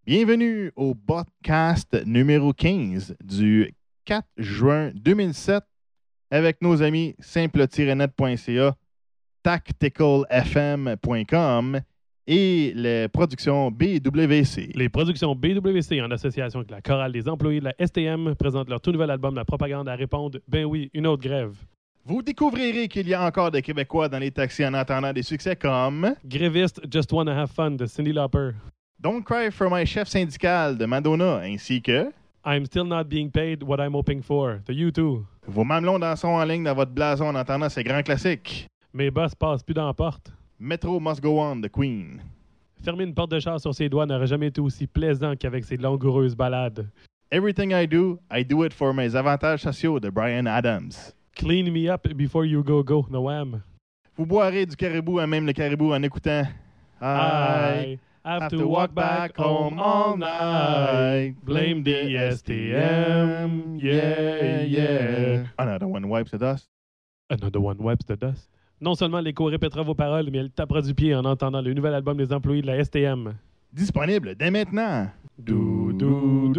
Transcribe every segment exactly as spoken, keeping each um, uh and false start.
Bienvenue au podcast numéro quinze du quatre juin deux mille sept avec nos amis simple tiret net point c a, tactical f m point com et les productions B W C. Les productions B W C, en association avec la chorale des employés de la S T M, présentent leur tout nouvel album La Propagande à répondre « Ben oui, une autre grève ». Vous découvrirez qu'il y a encore des Québécois dans les taxis en attendant des succès comme Gréviste Just Wanna Have Fun de Cyndi Lauper. Don't Cry for My Chef syndical de Madonna, ainsi que I'm Still Not Being Paid What I'm Hoping For de U deux. Vos mamelons dansons en ligne dans votre blason en entendant ces grands classiques. Mes boss passent plus dans la porte. Metro Must Go On de Queen. Fermer une porte de char sur ses doigts n'aurait jamais été aussi plaisant qu'avec ses langoureuses balades. Everything I Do, I Do It for Mes avantages sociaux de Bryan Adams. Clean Me Up Before You Go Go de Wham. Vous boirez du caribou à même le caribou en écoutant I have to walk back home all night. Blame the S T M. Yeah, yeah. Another one wipes the dust. Another one wipes the dust. Non seulement l'écho répétera vos paroles, mais elle tapera du pied en entendant le nouvel album des employés de la S T M. Disponible dès maintenant. Dou, dou,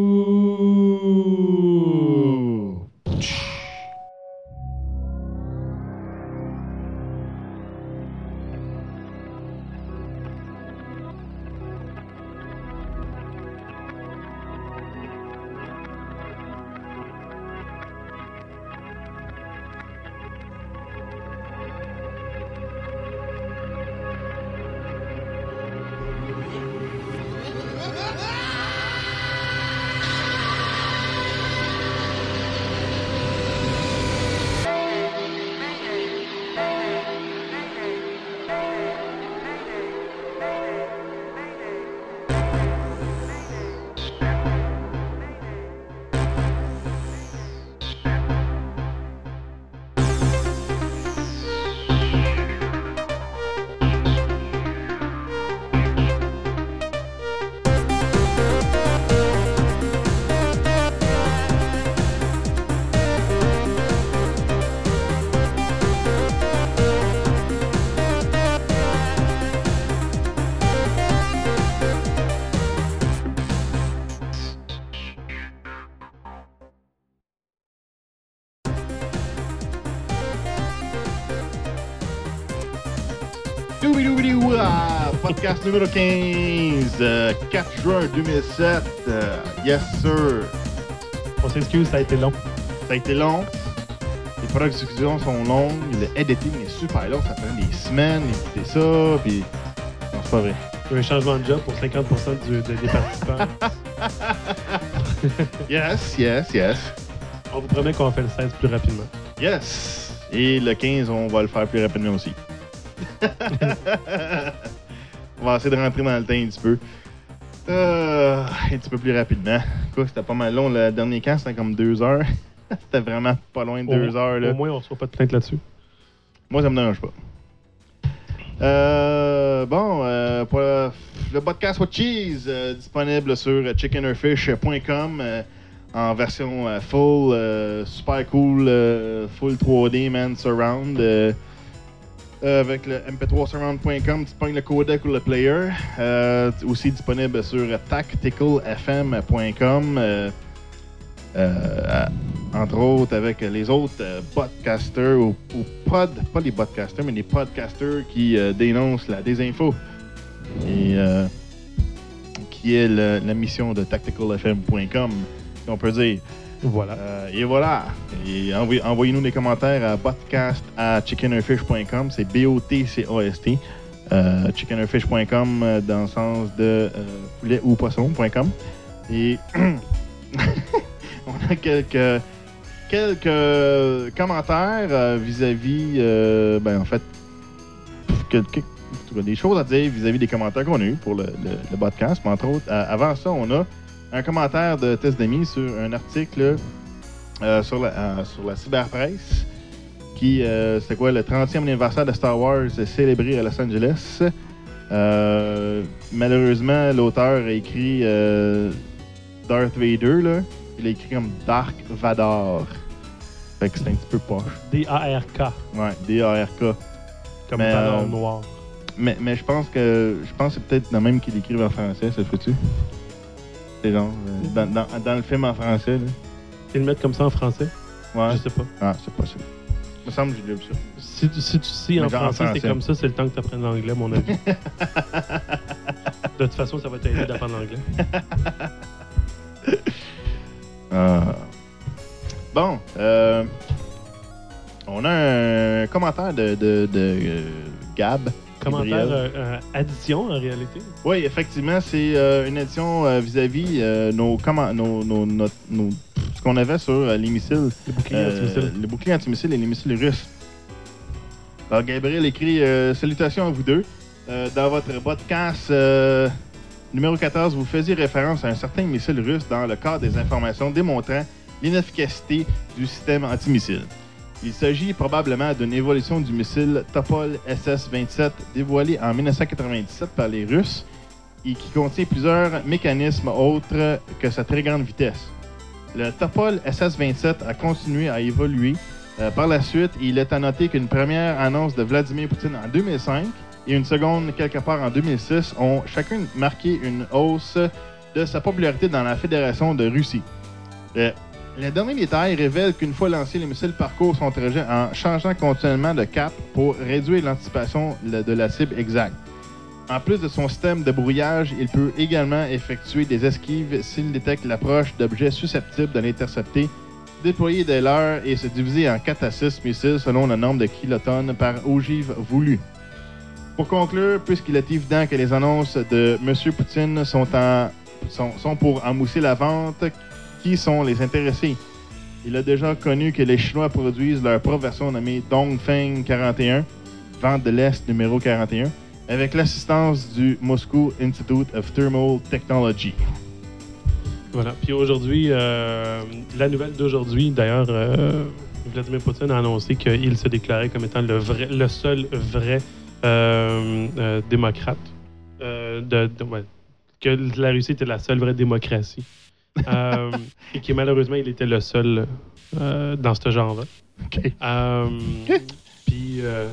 dou. Podcast numéro quinze, euh, quatre juin deux mille sept. Euh, yes, sir. On s'excuse, ça a été long. Ça a été long. Les productions sont longues. Le editing est super long. Ça prend des semaines d'écouter ça. Puis, non, c'est pas vrai. Il y a un changement de job pour cinquante pour cent du, de, des participants. Yes, yes, yes. On vous promet qu'on va faire le seize plus rapidement. Yes. Et le quinze, on va le faire plus rapidement aussi. On va essayer de rentrer dans le temps un petit peu. Euh, un petit peu plus rapidement. Quoi, c'était pas mal long. Le dernier camp, c'était comme deux heures. C'était vraiment pas loin de deux au, heures. Là. Au moins, on ne reçoit pas de plainte là-dessus. Moi, ça me dérange pas. Euh, bon, euh, pour le, le podcast What Cheese, euh, disponible sur chicken or fish point com euh, en version euh, full, euh, super cool, euh, full trois D, man, surround. Euh, Euh, avec le m p trois surround point com, tu pognes le codec ou le player. Euh, aussi disponible sur tactical f m point com. Euh, euh, entre autres, avec les autres euh, podcasters, ou, ou pod, pas les podcasters, mais les podcasters qui euh, dénoncent la désinfo. Et euh, qui est le, la mission de tactical f m point com, si on peut dire. Voilà. Euh, et voilà. Et envoy, envoyez-nous des commentaires à podcast à chicken or fish point com. C'est B O T C A S T. Euh, chicken or fish point com euh, dans le sens de euh, poulet ou poisson point com. Et on a quelques, quelques commentaires euh, vis-à-vis, euh, ben en fait, quelques, des choses à dire vis-à-vis des commentaires qu'on a eu pour le, le, le podcast. Mais entre autres, euh, avant ça, on a un commentaire de Test Demi sur un article euh, sur, la, euh, sur la cyberpresse qui, euh, c'était quoi, le trentième anniversaire de Star Wars célébré à Los Angeles. Euh, malheureusement, l'auteur a écrit euh, Darth Vader, là. Il a écrit comme Dark Vador. Fait que c'est un petit peu poche. D A R K. Ouais, D A R K. Comme mais, Vador euh, noir. Mais, mais je pense que je pense que c'est peut-être le même qu'il écrive en français, ça le fait-tu? C'est genre, euh, dans, dans, dans le film en français, là. Et le mettre comme ça en français? Ouais. Je sais pas. Ah, c'est possible. Il me semble que j'ai déjà vu ça. Si, tu- si tu sais en Mais genre en français, c'est français. comme ça, c'est le temps que tu apprennes l'anglais, à mon avis. De toute façon, ça va t'aider d'apprendre l'anglais. Ah. Bon, euh, on a un commentaire de, de, de euh, Gab. Commentaire Gabriel. euh, euh, addition, en réalité. Oui, effectivement, c'est euh, une édition euh, vis-à-vis euh, nos, comment, nos, nos, nos, nos- ce qu'on avait sur euh, les missiles. Les boucliers Euh, anti-missiles. les boucliers anti-missiles et les missiles russes. Alors, Gabriel écrit euh, salutations à vous deux. Euh, dans votre podcast euh, numéro quatorze, vous faisiez référence à un certain missile russe dans le cadre des informations démontrant l'inefficacité du système antimissile. Il s'agit probablement d'une évolution du missile Topol S S vingt-sept dévoilé en dix-neuf cent quatre-vingt-dix-sept par les Russes et qui contient plusieurs mécanismes autres que sa très grande vitesse. Le Topol S S vingt-sept a continué à évoluer euh, par la suite et il est à noter qu'une première annonce de Vladimir Poutine en deux mille cinq et une seconde quelque part en deux mille six ont chacune marqué une hausse de sa popularité dans la Fédération de Russie. Euh, les derniers détails révèlent qu'une fois lancé, les missiles parcourent son trajet en changeant continuellement de cap pour réduire l'anticipation de la cible exacte. En plus de son système de brouillage, il peut également effectuer des esquives s'il détecte l'approche d'objets susceptibles de l'intercepter, déployer des leurres et se diviser en quatre à six missiles selon le nombre de kilotonnes par ogive voulu. Pour conclure, puisqu'il est évident que les annonces de M. Poutine sont, en, sont, sont pour emmousser la vente, qui sont les intéressés? Il a déjà connu que les Chinois produisent leur propre version nommée Dongfeng quarante et un, vente de l'Est numéro quarante et un, avec l'assistance du Moscow Institute of Thermal Technology. Voilà. Puis aujourd'hui, euh, la nouvelle d'aujourd'hui, d'ailleurs, euh, Vladimir Poutine a annoncé qu'il se déclarait comme étant le, vrai, le seul vrai euh, euh, démocrate. Euh, de, de- ouais, que la Russie était la seule vraie démocratie. Euh, et que malheureusement, il était le seul euh, dans ce genre-là. OK. Euh, Puis, euh,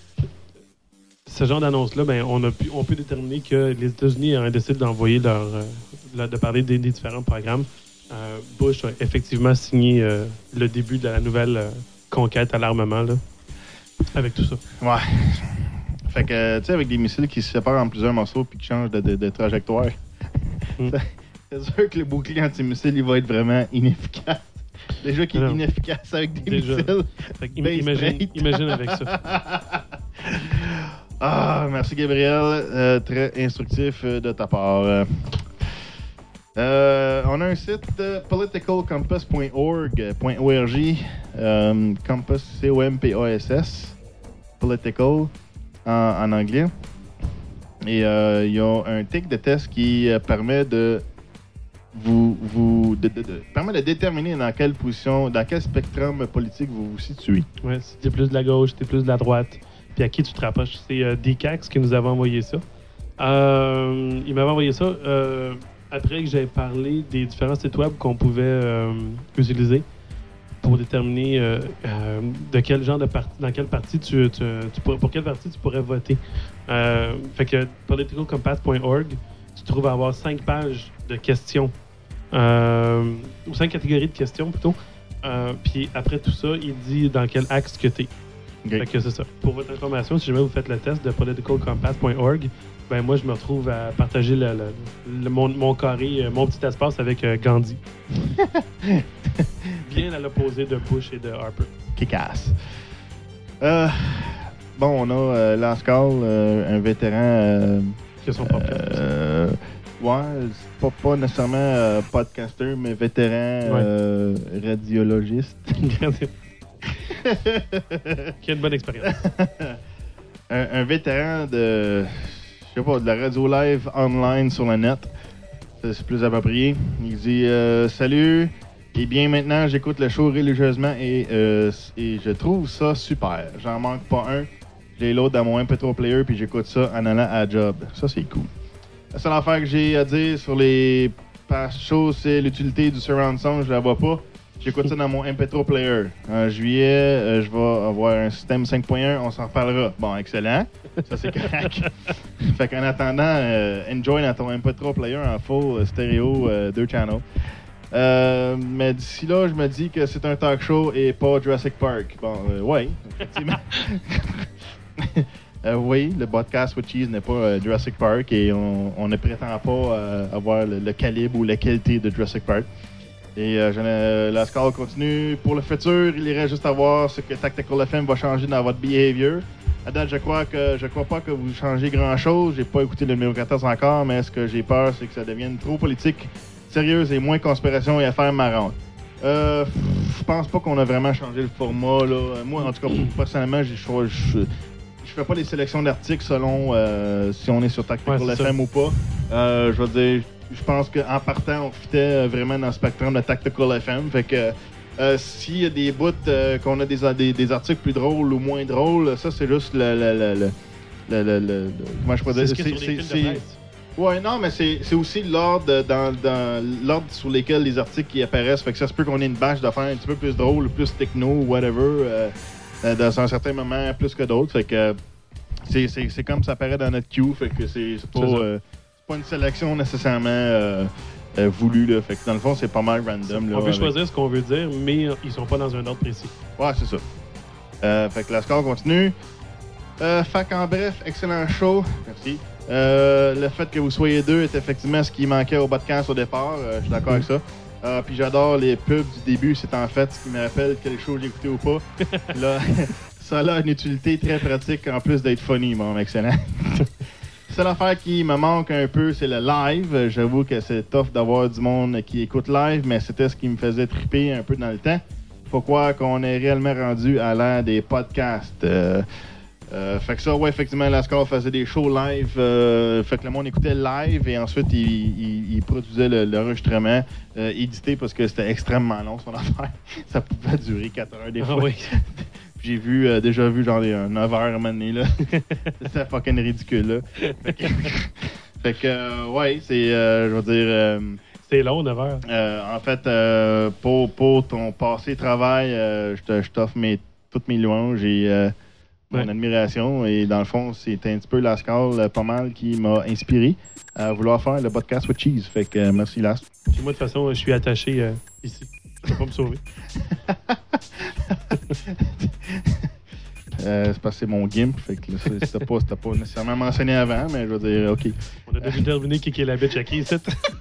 ce genre d'annonce-là, ben, on, a pu, on peut déterminer que les États-Unis ont décidé d'envoyer leur, euh, leur- de parler des, des différents programmes. Euh, Bush a effectivement signé euh, le début de la nouvelle euh, conquête à l'armement, là, avec tout ça. Ouais. Fait que, tu sais, avec des missiles qui se séparent en plusieurs morceaux puis qui changent de, de, de trajectoire, Mm. c'est sûr que le bouclier anti-missile, il va être vraiment inefficace. Déjà qu'il est Non. inefficace avec des Déjà. missiles. Fait que im- Ben imagine, straight. imagine avec ça. Ah, merci Gabriel. Euh, très instructif euh, de ta part. Euh, euh, on a un site euh, political compass point org, euh, Compass, C O M P A S S, Political, en, en anglais. Et euh, il y a un tic de test qui euh, permet de vous, vous de, de- de- permet de déterminer dans quelle position, dans quel spectrum politique vous vous situez. Ouais, si t'es plus de la gauche, t'es plus de la droite, puis à qui tu te rapproches. C'est euh, D C A X qui nous avait envoyé ça. Euh, il m'avait envoyé ça euh, après que j'avais parlé des différents sites web qu'on pouvait euh, utiliser pour déterminer euh, euh, de quel genre de parti, dans quelle partie tu, tu, tu pourrais, pour quelle partie tu pourrais voter. Euh, fait que political compass point org, tu trouves à avoir cinq pages de questions, euh, ou cinq catégories de questions plutôt. Euh, puis après tout ça, il dit dans quel axe que tu es. OK. Fait que c'est ça. Pour votre information, si jamais vous faites le test de political compass point org, ben moi je me retrouve à partager le, le- le- mon, mon carré, euh, mon petit espace avec euh, Gandhi. Bien à l'opposé de Bush et de Harper. Kick-ass. Euh, bon, on a euh, Last Call, euh, un vétéran. Euh, Que son propre euh, ouais, c'est pas, pas nécessairement euh, podcaster, mais vétéran Ouais. euh, radiologiste. Qui a une bonne expérience. un, un vétéran de, je sais pas, de la radio live online sur le net. Ça, c'est plus approprié. Il dit euh, Salut, et bien maintenant j'écoute le show religieusement et, euh, et je trouve ça super. J'en manque pas un. J'ai l'autre dans mon M P trois player puis j'écoute ça en allant à la job. Ça, c'est cool. La seule affaire que j'ai à dire sur les past shows, c'est l'utilité du surround sound. Je la vois pas. J'écoute ça dans mon M P trois player. En juillet, euh, je vais avoir un système cinq point un, on s'en reparlera. Bon, excellent. Ça, c'est correct. Fait qu'en attendant, euh, enjoy dans ton M P trois player en full euh, stéréo, euh, deux channels. Euh, mais d'ici là, je me dis que c'est un talk show et pas Jurassic Park. Bon, euh, oui, effectivement. euh, oui, le podcast with Cheese n'est pas euh, Jurassic Park et on, on ne prétend pas euh, avoir le, le calibre ou la qualité de Jurassic Park. Et euh, euh, la score continue. Pour le futur, il irait juste à voir ce que Tactical F M va changer dans votre behavior. À date, je crois que je crois pas que vous changez grand-chose. J'ai pas écouté le numéro quatorze encore, mais ce que j'ai peur, c'est que ça devienne trop politique, sérieuse et moins conspiration et affaires marrantes. Euh, je pense pas qu'on a vraiment changé le format, là. Moi, en tout cas, personnellement, je je je fais pas des sélections d'articles selon euh, si on est sur Tactical ouais, F M ça. Ou pas. Euh, je veux dire... Je pense qu'en partant, on fitait vraiment dans le spectrum de Tactical F M. Fait que euh, s'il y a des bouts euh, qu'on a des, des, des articles plus drôles ou moins drôles, ça c'est juste le. le, le, le, le, le, le comment je peux dire? C'est, c'est, c'est, c'est ouais, non, mais c'est, c'est aussi l'ordre dans, dans l'ordre sur lesquels les articles qui apparaissent. Fait que ça se peut qu'on ait une bâche d'affaires un petit peu plus drôle, plus techno ou whatever, euh, euh, dans un certain moment plus que d'autres. Fait que c'est, c'est, c'est comme ça apparaît dans notre queue. Fait que c'est, c'est pas. C'est euh, pas une sélection nécessairement euh, euh, voulue. Là. Fait que dans le fond, c'est pas mal random. Là, on veut avec... choisir ce qu'on veut dire, mais ils sont pas dans un ordre précis. Ouais, c'est ça. Euh, fait que la score continue. Euh, fait qu'en bref, excellent show. Merci. Euh, le fait que vous soyez deux est effectivement ce qui manquait au podcast au départ. Euh, je suis d'accord mm. avec ça. Euh, Puis j'adore les pubs du début. C'est en fait ce qui me rappelle quel show j'ai écouté ou pas. Là, ça a une utilité très pratique en plus d'être funny, mon excellent. La seule affaire qui me manque un peu, c'est le live. J'avoue que c'est tough d'avoir du monde qui écoute live, mais c'était ce qui me faisait triper un peu dans le temps. Faut croire qu'on est réellement rendu à l'ère des podcasts. Euh, euh, fait que ça, ouais, effectivement, Lascar faisait des shows live. Euh, fait que le monde écoutait live et ensuite il, il, il produisait le, l'enregistrement euh, édité parce que c'était extrêmement long son affaire. Ça pouvait durer quatre heures des fois. Ah oui. J'ai vu, euh, déjà vu genre un neuf heures à un moment donné, là. C'était fucking ridicule, là. Fait que, fait que euh, ouais, c'est, euh, je veux dire... Euh, c'est long, neuf heures. Euh, en fait, euh, pour, pour ton passé travail, euh, je t'offre mes, toutes mes louanges et euh, mon ouais. admiration. Et dans le fond, c'est un petit peu Lascar, pas mal, qui m'a inspiré à vouloir faire le podcast with Cheese. Fait que euh, merci, Las. Puis moi, de toute façon, je suis attaché euh, ici. Je peux pas me sauver. euh, c'est parce que c'est mon gimp, fait que là, c'était pas, c'était pas nécessairement mentionné avant, mais je veux dire, OK. On a déjà terminé qui est la bitch à qui, ici.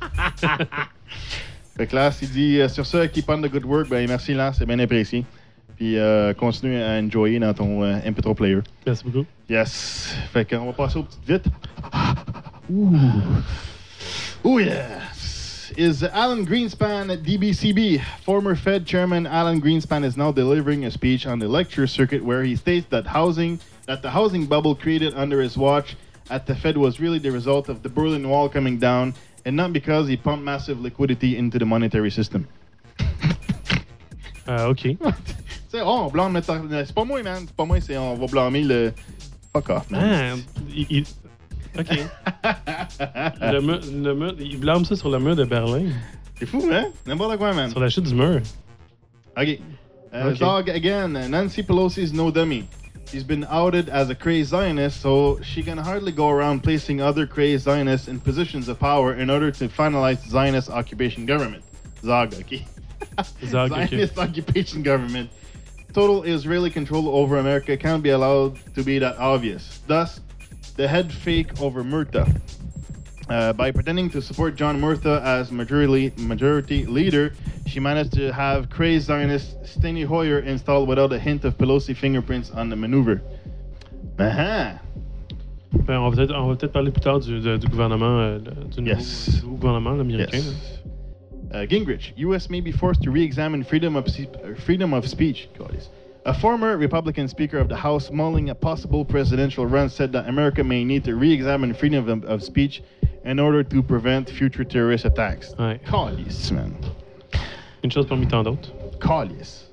Fait que Lars, il dit, euh, sur ça, keep on the good work, ben merci Lars, c'est bien apprécié. Puis euh, continue à enjoyer dans ton euh, M P trois player. Merci beaucoup. Yes. Fait qu'on va passer aux petites vites. Ouh. Ouh yeah. Is Alan Greenspan at D B C B. Former Fed Chairman Alan Greenspan is now delivering a speech on the lecture circuit where he states that housing, that the housing bubble created under his watch at the Fed was really the result of the Berlin Wall coming down and not because he pumped massive liquidity into the monetary system. Ah, uh, OK. Tu sais, oh, on blâme... C'est pas moi, man. C'est pas moi, c'est on va blâmer le... Fuck off, man. Ah, il... il... OK. le mur, le mur, il blâme ça sur le mur de Berlin. C'est fou, hein? N'importe quoi, man. Sur la chute du mur. OK. Uh, okay. Zog, again, Nancy Pelosi's no dummy. She's been outed as a crazed Zionist, so she can hardly go around placing other crazed Zionists in positions of power in order to finalize the Zionist occupation government. Zog, okay. Zog, Zionist okay. occupation government. Total Israeli control over America can't be allowed to be that obvious. Thus, the head fake over Murta. Uh, by pretending to support John Murtha as majority majority leader, she managed to have crazed Zionist Steny Hoyer installed without a hint of Pelosi fingerprints on the maneuver. Uh-huh. Ben, on, va peut-être, on va peut-être parler plus tard du, de, du gouvernement, euh, du, nouveau, yes. du nouveau gouvernement américain. Yes. Uh, Gingrich, U S may be forced to re-examine freedom of, freedom of speech. A former Republican Speaker of the House mulling a possible presidential run said that America may need to re-examine freedom of, of speech in order to prevent future terrorist attacks. Ouais. Calice, man. Une chose parmi tant d'autres. Calice.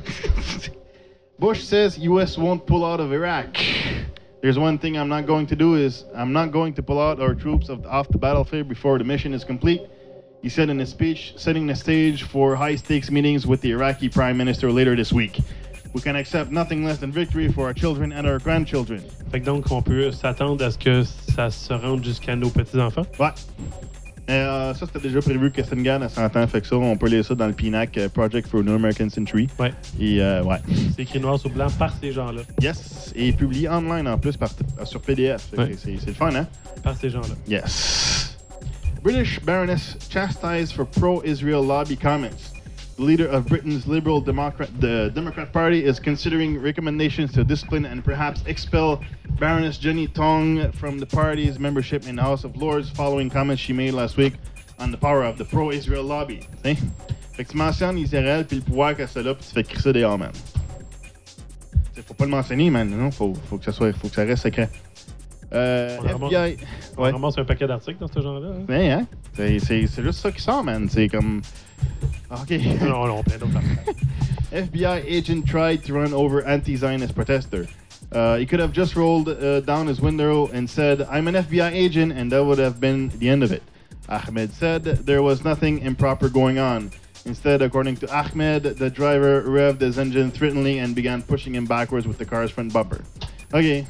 Bush says U S won't pull out of Iraq. There's one thing I'm not going to do is I'm not going to pull out our troops of, off the battlefield before the mission is complete. he said in a speech, setting the stage for high-stakes meetings with the Iraqi Prime Minister later this week. We can accept nothing less than victory for our children and our grandchildren. Fait que donc, on peut s'attendre à ce que ça se rende jusqu'à nos petits-enfants. Ouais. Euh, ça, c'était déjà prévu que Stengan à cent ans. Fait que ça, on peut lire ça dans le P N A C, uh, Project for a New American Century. Ouais. Et, euh, ouais. C'est écrit noir sur blanc par ces gens-là. Yes. Et publié online en plus par, sur P D F. Ouais. C'est, c'est le fun, hein? Par ces gens-là. Yes. British Baroness chastised for pro-Israel lobby comments. The leader of Britain's Liberal Democrat, the Democrat Party, is considering recommendations to discipline and perhaps expel Baroness Jenny Tong from the party's membership in the House of Lords following comments she made last week on the power of the pro-Israel lobby. T'sais? Fait que tu mentionnes Israël puis le pouvoir qu'elle a là, puis tu fais crisser dehors, man. T'sais, faut pas le mentionner, man. Non, faut, faut que ça soit, faut que ça reste secret. Euh, On F B I. Ouais. On Ouais. ramasse un paquet d'articles dans ce genre-là. Hein? Ouais, hein? C'est, c'est, c'est juste ça qui sort, man. C'est comme. OK. Non, non, plein d'autres affaires. F B I agent tried to run over anti-Zionist protester. Uh, he could have just rolled uh, down his window and said, I'm an F B I agent, and that would have been the end of it. Ahmed said there was nothing improper going on. Instead, according to Ahmed, the driver revved his engine threateningly and began pushing him backwards with the car's front bumper. OK.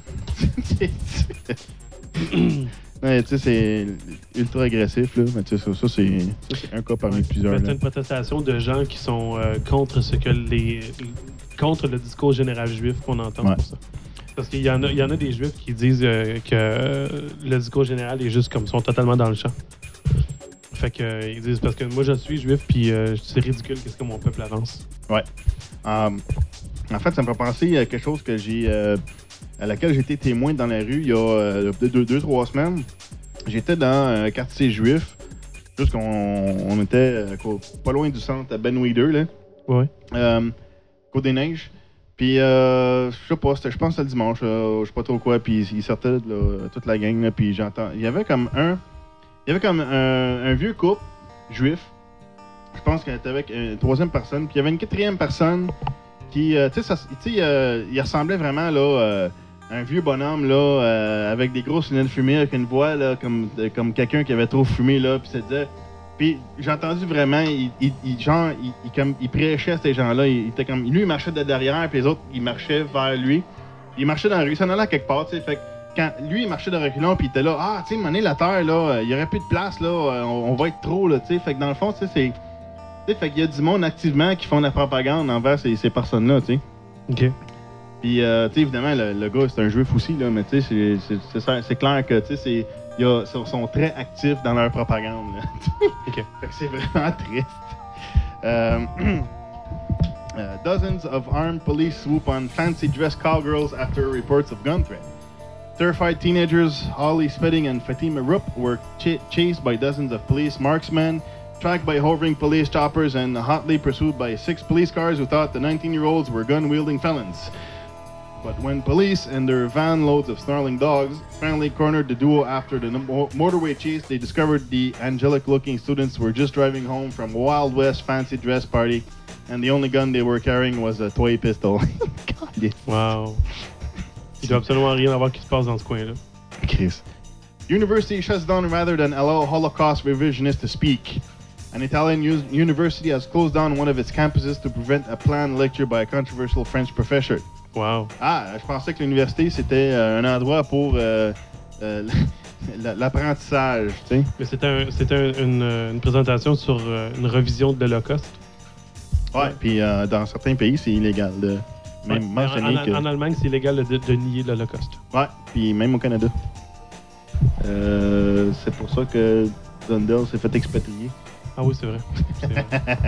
Ouais, tu sais, c'est ultra agressif, là. Mais tu sais, ça, ça, c'est, ça, c'est un cas parmi Ouais. plusieurs. C'est là. une protestation de gens qui sont euh, contre ce que les. contre le discours général juif qu'on entend Ouais. pour ça. Parce qu'il y en a, il y en a des juifs qui disent euh, que euh, le discours général est juste comme ils sont totalement dans le champ. Fait que euh, ils disent parce que moi je suis juif puis euh, c'est ridicule qu'est-ce que mon peuple avance. Ouais. Um, en fait, ça me fait penser à quelque chose que j'ai. Euh, à laquelle j'ai été témoin dans la rue il y a euh, deux, deux, trois semaines. J'étais dans un quartier juif, juste qu'on on était euh, pas loin du centre à Ben Weider, là, Ouais. euh, Côte des Neiges. Puis, euh, je sais pas, c'était- je pense que c'était le dimanche, euh, je sais pas trop quoi, puis ils sortaient de là, toute la gang, là, puis j'entends. Il y avait comme un. Il y avait comme un, un vieux couple juif. Je pense qu'il était avec une troisième personne, puis il y avait une quatrième personne qui, euh, tu sais, ça- tu sais, euh, il ressemblait vraiment là. Euh, un vieux bonhomme là, euh, avec des grosses lunettes fumées, avec une voix là, comme, de- comme quelqu'un qui avait trop fumé là, puis ça disait. Puis j'ai entendu vraiment, il, il, il- genre, il, il, comme, il prêchait ces gens-là. Il, il était comme, lui il marchait de derrière, puis les autres ils marchaient vers lui. Il marchait dans la rue, ça en allait à quelque part, tu sais. Fait que quand lui il marchait de reculons, puis il était là, ah, tu sais, mané la terre là, euh, il y aurait plus de place là, euh, on, on va être trop là, tu sais. Fait que dans le fond, tu sais, c'est, tu sais, fait qu'il y a du monde activement qui font de la propagande envers ces, ces personnes-là, tu sais. OK. Puis, euh, tu sais, évidemment, le, le gars, c'est un juif aussi, là, mais tu sais, c'est, c'est, c'est, ça- c'est clair que, tu sais, c'est, il y a- sont, sont très actifs dans leur propagande, là. OK. Fait que c'est vraiment triste. Um, uh, dozens of armed police swoop on fancy-dressed cowgirls after reports of gun threat. Terrified teenagers Holly Spedding and Fatima Rupp were ch- chased by dozens of police marksmen, tracked by hovering police choppers, and hotly pursued by six police cars who thought the nineteen-year-olds were gun-wielding felons. But when police and their van loads of snarling dogs finally cornered the duo after the mo- motorway chase, they discovered the angelic-looking students were just driving home from a Wild West fancy dress party, and the only gun they were carrying was a toy pistol. God, yes. Wow. Il doit absolument rien avoir qui se passe dans ce coin-là. Chris. University shuts down rather than allow Holocaust revisionists to speak. An Italian u- university has closed down one of its campuses to prevent a planned lecture by a controversial French professor. Wow. Ah, je pensais que l'université, c'était euh, un endroit pour euh, euh, l- l'apprentissage, tu sais. Mais c'était un, c'était un- une, une présentation sur euh, une revision de l'Holocauste. Ouais, puis euh, dans certains pays, c'est illégal de même Ouais, mentionner en, que... en, en Allemagne, c'est illégal de, de nier l'Holocauste. Ouais, puis même au Canada. Euh, c'est pour ça que Dundell s'est fait expatrier. Ah oui, c'est vrai. C'est vrai.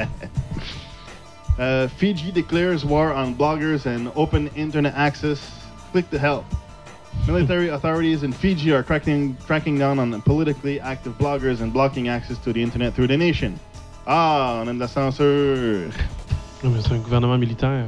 Uh, Fiji declares war on bloggers and open internet access. Click to help. Military authorities in Fiji are cracking, cracking down on politically active bloggers and blocking access to the internet through the nation. Ah, on a de la censure. Non, mais c'est un gouvernement militaire.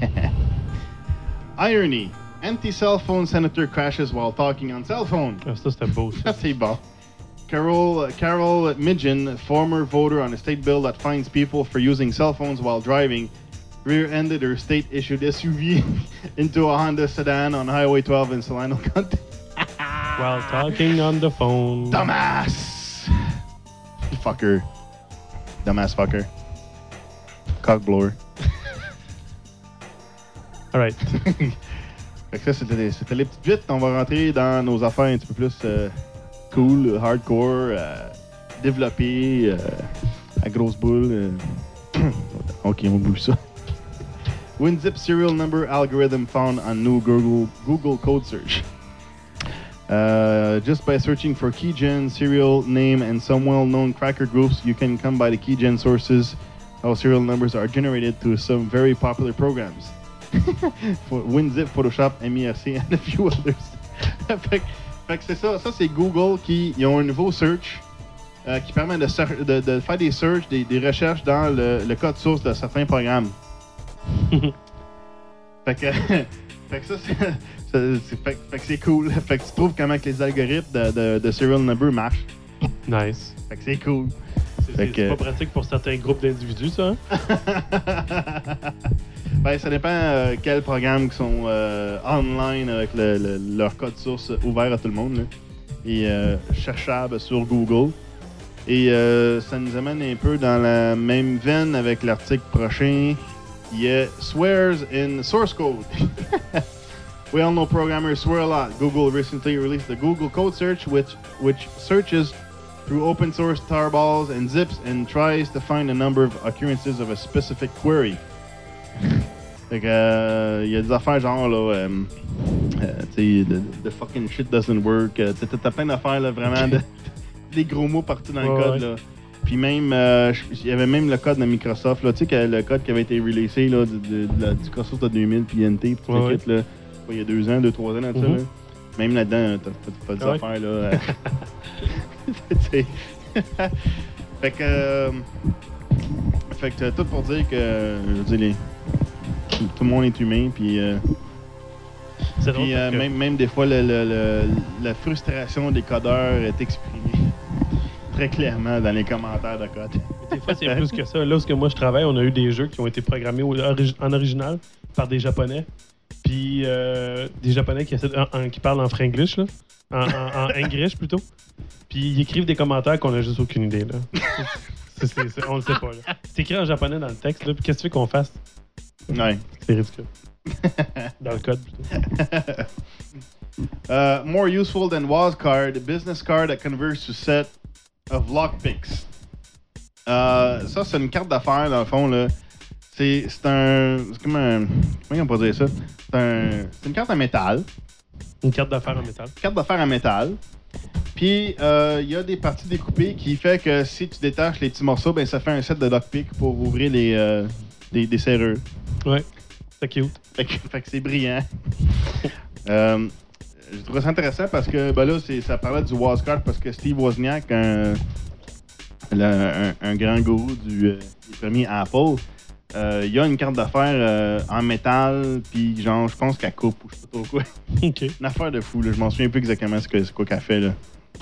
Irony. Anti-cell phone senator crashes while talking on cell phone. Ah, ça, c'était beau. Ça. Ça, c'est bon. Carol, Carol Midgen, former voter on a state bill that fines people for using cell phones while driving, rear-ended her state-issued S U V into a Honda sedan on Highway twelve in Solano County. While talking on the phone. Dumbass! Fucker. Dumbass fucker. Cockblower. Alright. Fait que ça, c'était, c'était les petites vites. On va rentrer dans nos affaires un petit peu plus euh, cool, hardcore, euh, développées, euh, à grosse boule. Euh. Ok, on oublie ça. WinZip serial number algorithm found on new Google, Google code search. Uh, just by searching for keygen, serial name, and some well-known cracker groups, you can come by the keygen sources how serial numbers are generated to some very popular programs. For WinZip, Photoshop, M I R C, and a few others. fait, fait que c'est ça. Ça, c'est Google qui ils ont un nouveau search euh, qui permet de, de, de faire des searches, des, des recherches dans le, le code source de certains programmes. fait que, fait que ça, c'est, c'est, c'est, fait, fait que c'est cool. Fait que tu trouves comment que les algorithmes de, de, de serial number marchent. Nice. Fait que c'est cool. C'est, c'est, c'est pas pratique pour certains groupes d'individus, ça, hein? Ben, ça dépend euh, quels programmes qui sont euh, online avec le, le, leur code source ouvert à tout le monde là, et euh, cherchable sur Google. Et euh, ça nous amène un peu dans la même veine avec l'article prochain. Il y a swears in source code. We all know programmers swear a lot. Google recently released the Google Code Search, which which searches through open source tarballs and zips and tries to find a number of occurrences of a specific query. Fait que, euh, y a des affaires genre, là, euh, euh, tu sais, the, the fucking shit doesn't work. Euh, t'as, t'as plein d'affaires, là, vraiment, de, des gros mots partout dans le ouais, code, ouais. là. Puis même, il euh, y avait même le code de Microsoft, là, tu sais, que le code qui avait été releasé, là, de, de, de la, du Microsoft de deux mille, puis N T, puis tout ouais, le kit, là, il y a deux ans, deux, trois ans, là, mm-hmm. là. Même là-dedans, t'as, t'as, t'as des ouais. affaires, là. Fait que, euh, fait que, tout pour dire que, je veux dire, les... Tout, tout le monde est humain, puis, euh, puis euh, que... même, même des fois, le, le, le, la frustration des codeurs est exprimée très clairement dans les commentaires de code. Des fois, c'est plus que ça. Là où moi je travaille, on a eu des jeux qui ont été programmés au, en original par des Japonais, puis euh, des Japonais qui, essaient, en, en, qui parlent en franglish, là, en, en, en English plutôt, puis ils écrivent des commentaires qu'on a juste aucune idée. Là. c'est, c'est, c'est, on le sait pas. Là. C'est écrit en japonais dans le texte, là, puis qu'est-ce que tu veux qu'on fasse? Ouais. C'est ridicule. Dans le code, plutôt. uh, more useful than W A S card, business card that converts to set of lockpicks. Uh, ça, c'est une carte d'affaires, dans le fond, là. C'est, c'est un... C'est comme un... Comment on peut dire ça? C'est, un, c'est une carte en métal. Une carte d'affaires en métal. Une carte d'affaires en métal. Puis, il euh, y a des parties découpées qui fait que si tu détaches les petits morceaux, ben ça fait un set de lockpicks pour ouvrir les... Euh, Des, des serrures. Ouais, c'est cute. Fait que, fait que c'est brillant. euh, je trouve ça intéressant parce que ben là, c'est, ça parlait du W A S card parce que Steve Wozniak, un, le, un, un grand gourou du, euh, du premier Apple, euh, il a une carte d'affaires euh, en métal, puis genre, je pense qu'elle coupe ou je sais pas trop quoi. OK. Une affaire de fou, là. Je m'en souviens plus exactement ce que, c'est quoi qu'elle fait, là.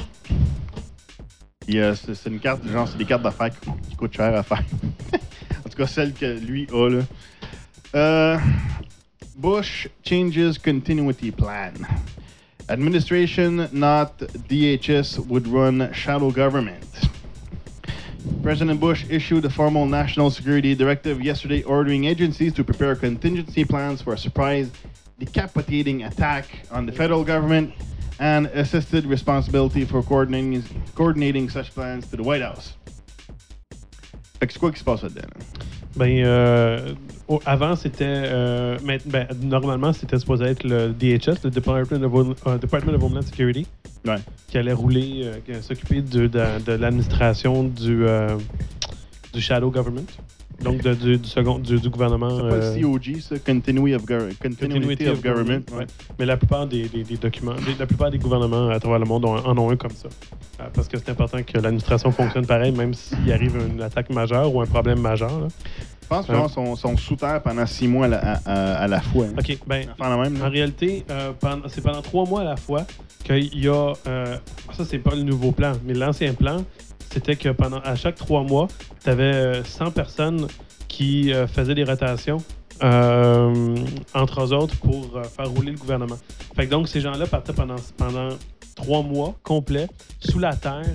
Puis, euh, c'est, c'est une carte, genre, c'est des cartes d'affaires qui, qui coûtent cher à faire. En tout cas, celle que lui a, là. Uh, Bush changes continuity plan. Administration, not D H S, would run shadow government. President Bush issued a formal national security directive yesterday ordering agencies to prepare contingency plans for a surprise decapitating attack on the federal government and assisted responsibility for coordinating, coordinating such plans to the White House. Fait que c'est quoi qui se passe là-dedans? Là? Ben, euh, au, avant, c'était... Euh, mais, ben, normalement, c'était supposé être le D H S, le Department of, uh, Department of Homeland Security, ouais. qui allait rouler, euh, qui allait s'occuper de, de, de l'administration du, euh, du shadow government. Donc, de, du, du, second, du, du gouvernement... C'est pas euh, le C O G, ça? Continuity of, Go- Continuity Continuity of, of Government. Government. Ouais. Mais la plupart des, des, des documents, des, la plupart des gouvernements à travers le monde ont, en ont un comme ça. Euh, parce que c'est important que l'administration fonctionne pareil, même s'il arrive une attaque majeure ou un problème majeur. Là. Je pense qu'ils sont, sont sous terre pendant six mois à la, à, à la fois. Hein. OK. Ben, même, en réalité, euh, pendant, c'est pendant trois mois à la fois qu'il y a... Euh, ça, c'est pas le nouveau plan, mais l'ancien plan, c'était que pendant à chaque trois mois, tu avais cent personnes qui euh, faisaient des rotations euh, entre eux autres pour euh, faire rouler le gouvernement. Fait que donc, ces gens-là partaient pendant, pendant trois mois complets sous la terre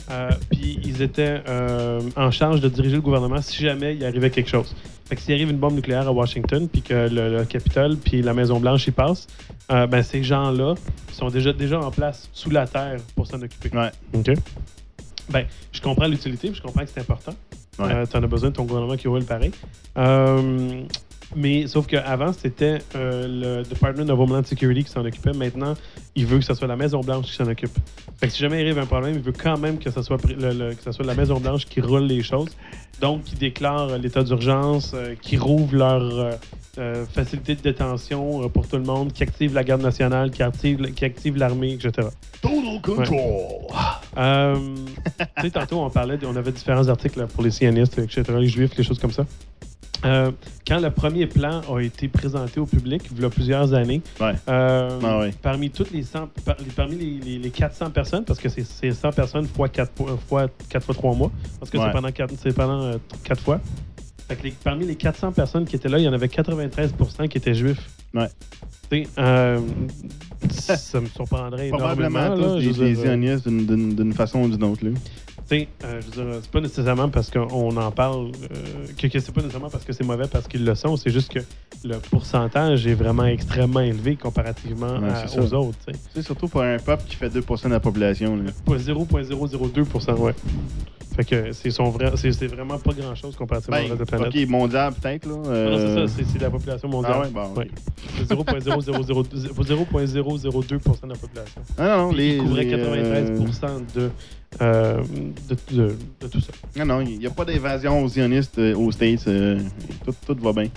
Euh, Puis ils étaient euh, en charge de diriger le gouvernement si jamais il arrivait quelque chose. Fait que s'il arrive une bombe nucléaire à Washington, puis que le, le Capitole, puis la Maison-Blanche y passent, euh, ben ces gens-là sont déjà, déjà en place sous la terre pour s'en occuper. Ouais. OK? Ben, je comprends l'utilité, puis je comprends que c'est important. Ouais. Euh, tu en as besoin de ton gouvernement qui roule pareil. Euh, mais sauf qu'avant, c'était euh, le Department of Homeland Security qui s'en occupait. Maintenant, il veut que ce soit la Maison-Blanche qui s'en occupe. Fait que si jamais il arrive un problème, il veut quand même que ce soit, le, le, que ce soit la Maison-Blanche qui roule les choses. Donc, qui déclare l'état d'urgence, euh, qui rouvre leur euh, euh, facilité de détention euh, pour tout le monde, qui active la garde nationale, qui active, qui active l'armée, et cetera. Total control! Ouais. Euh, tu sais, tantôt, on parlait, de, on avait différents articles là, pour les sionistes, et cetera, les juifs, les choses comme ça. Euh, quand le premier plan a été présenté au public, il y a plusieurs années, ouais. euh, ah ouais. parmi toutes les cent, par, parmi les, les, les quatre cents personnes, parce que c'est, c'est cent personnes fois quatre fois, quatre fois trois mois, parce que ouais. c'est pendant quatre, c'est pendant euh, quatre fois. Fait que les, parmi les quatre cents personnes qui étaient là, il y en avait quatre-vingt-treize pour cent qui étaient juifs. Ouais. Tu sais, euh, ça me surprendrait Probablement énormément. Probablement tous des sionistes d'une, d'une, d'une façon ou d'une autre. Là. Tu sais, euh, je veux dire, c'est pas nécessairement parce qu'on en parle, euh, que, que c'est pas nécessairement parce que c'est mauvais parce qu'ils le sont, c'est juste que le pourcentage est vraiment extrêmement élevé comparativement ouais, à, aux autres. Tu sais, surtout pour un peuple qui fait deux pour cent de la population. zéro virgule zéro zéro deux pour cent, ouais. Fait que c'est, son vrai, c'est, c'est vraiment pas grand-chose comparativement ben, au reste de la planète. OK, mondial peut-être, là. Euh... Non, c'est ça, c'est, c'est la population mondiale. Ah ouais, bon. Ouais. C'est zéro virgule zéro zéro zéro deux pour cent de la population. Non, non, puis les... il couvrait quatre-vingt-treize pour cent de, euh, de, de, de tout ça. Non, non, il n'y a pas d'évasion aux sionistes euh, aux States. Euh, tout, tout va bien.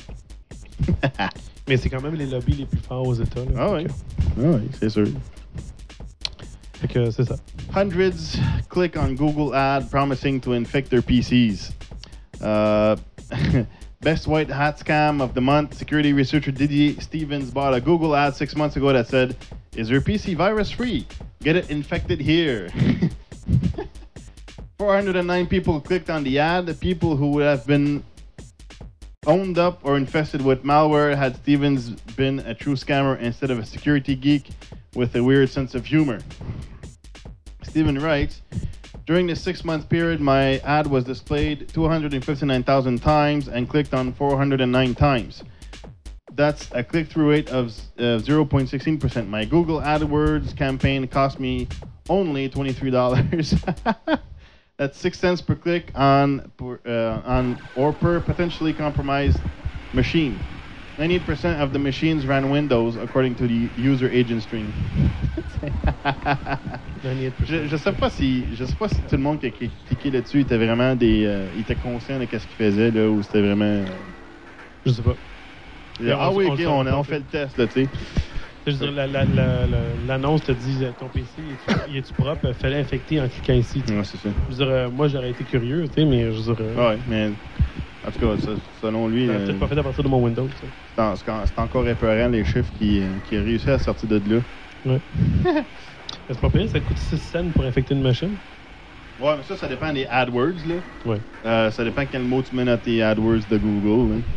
Mais c'est quand même les lobbies les plus forts aux États. Là, ah oui, que... ah oui, c'est sûr. Fait que c'est ça. Hundreds click on Google ad promising to infect their P Cs. Uh, best white hat scam of the month. Security researcher Didier Stevens bought a Google ad six months ago that said, "Is your P C virus free? Get it infected here." four hundred nine people clicked on the ad. The people who would have been owned up or infested with malware had Stevens been a true scammer instead of a security geek with a weird sense of humor. Steven writes, during this six-month period, my ad was displayed two hundred fifty-nine thousand times and clicked on four hundred nine times. That's a click-through rate of uh, zero point one six percent. My Google AdWords campaign cost me only twenty-three dollars. That's six cents per click on, uh, on or per potentially compromised machine. ninety-eight percent of the machines ran Windows, according to the user agent stream. je, je sais pas si je sais pas si tout le monde qui a cliqué là-dessus était vraiment des euh, était conscient de ce qu'il faisait là ou c'était vraiment. Euh... Je sais pas. Et, ah on, oui, ok, on, on, on fait le test là, tu sais. Je veux dire, la, la, la, la, l'annonce te dit ton P C, il est-tu propre? Fallait infecter en cliquant ici. Ouais, c'est ça. Je veux dire, euh, moi j'aurais été curieux, tu sais, mais je veux dire. Euh... Ouais, mais. En tout cas, ça, selon lui. Ça euh, peut-être pas fait à partir de mon Windows. Ça. C'est, c'est encore épeurant les chiffres qui, qui réussissent à sortir de là. Ouais. C'est pas pire, ça coûte six cents pour infecter une machine? Ouais, mais ça, ça dépend des AdWords. Là. Ouais. Euh, ça dépend quel mot tu mets dans tes AdWords de Google. Là.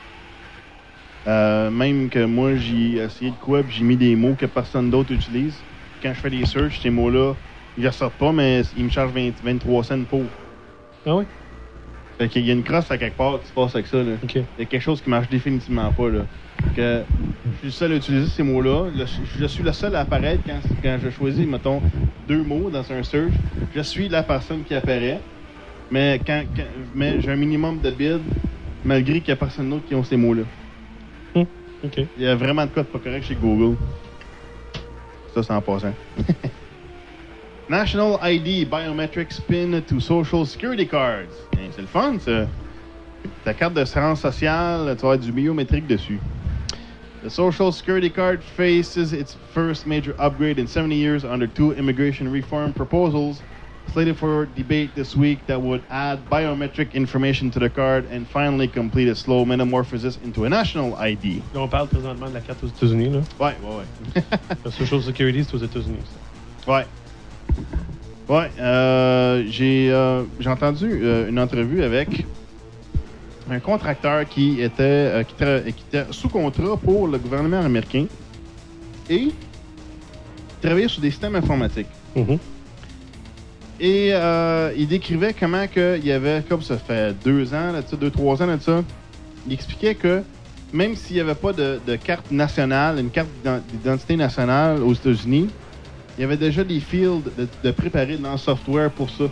Euh, même que moi, j'ai essayé de quoi, puis j'ai mis des mots que personne d'autre utilise. Quand je fais des searches, ces mots-là, ils ne ressortent pas, mais ils me chargent vingt, vingt-trois cents pour. Ah oui? Fait qu'il y a une crosse à quelque part qui se passe avec ça. Là. Okay. Il y a quelque chose qui marche définitivement pas. Là. Que je suis le seul à utiliser ces mots-là. Le, je suis le seul à apparaître quand, quand je choisis, mettons, deux mots dans un search. Je suis la personne qui apparaît. Mais, quand, quand, mais j'ai un minimum de bids, malgré qu'il n'y a personne d'autre qui ont ces mots-là. Hum, okay. Il y a vraiment de quoi de pas correct chez Google. Ça, c'est en passant. National I D biometric spin to social security cards. Bien, c'est le fun, ça. Ta carte d'assurance sociale, tu vas avoir du biométrique dessus. The Social Security Card faces its first major upgrade in seventy years under two immigration reform proposals slated for debate this week that would add biometric information to the card and finally complete its slow metamorphosis into a national I D. Là, on parle présentement de la carte aux États-Unis, là. Ouais, ouais, ouais. La Social Security, c'est aux États-Unis, ça. Ouais. Ouais, euh, j'ai, euh, j'ai entendu euh, une entrevue avec un contracteur qui était, euh, qui, tra- qui était sous contrat pour le gouvernement américain et travaillait sur des systèmes informatiques. Mm-hmm. Et euh, il décrivait comment que il y avait, comme ça fait deux ans, là, deux, trois ans, là, de ça, il expliquait que même s'il n'y avait pas de, de carte nationale, une carte d'identité nationale aux États-Unis, il y avait déjà des fields de, de préparés dans le software pour ça.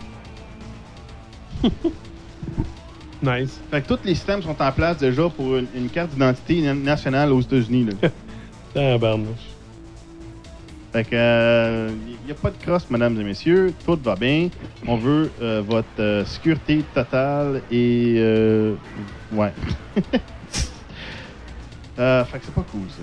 Nice. Fait que tous les systèmes sont en place déjà pour une, une carte d'identité nationale aux États-Unis. Ah, barnouche. Fait que, il euh, n'y a pas de crosse, mesdames et messieurs. Tout va bien. On veut euh, votre euh, sécurité totale et... Euh, ouais. euh, fait que c'est pas cool, ça.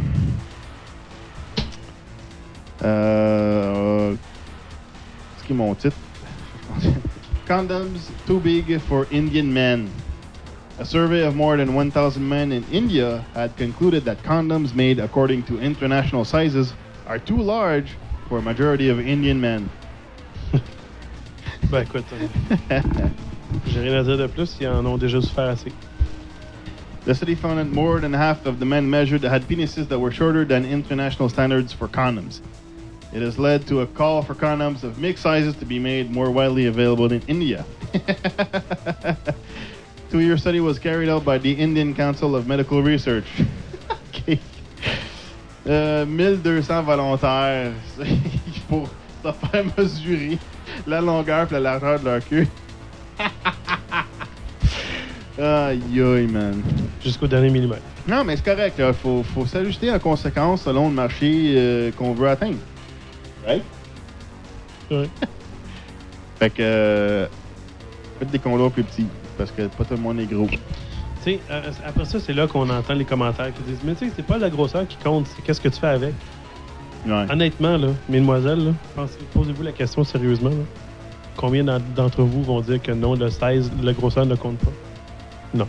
Euh... Ce qui est mon titre. Condoms too big for Indian men. A survey of more than one thousand men in India had concluded that condoms made according to international sizes are too large for a majority of Indian men. Ben écoute, euh, j'ai rien à dire de plus, ils en ont déjà souffert assez. The study found that more than half of the men measured had penises that were shorter than international standards for condoms. It has led to a call for condoms of mixed sizes to be made more widely available in India. Two-year study was carried out by the Indian Council of Medical Research. Okay. Euh, mille deux cents volontaires pour se faire mesurer la longueur et la largeur de leur queue. Aïe aïe, man. Jusqu'au dernier millimètre. Non, mais c'est correct. Il faut, faut s'ajuster en conséquence selon le marché euh, qu'on veut atteindre. Right? Oui. Fait que... Euh, faites des condos plus petits, parce que pas tout le monde est gros. Tu sais, euh, après ça, c'est là qu'on entend les commentaires qui disent « Mais tu sais, c'est pas la grosseur qui compte, c'est qu'est-ce que tu fais avec. » Ouais. Honnêtement, là, mesdemoiselles, là, pensez, posez-vous la question sérieusement. Là. Combien d'entre vous vont dire que non, le size, la grosseur ne compte pas? Non.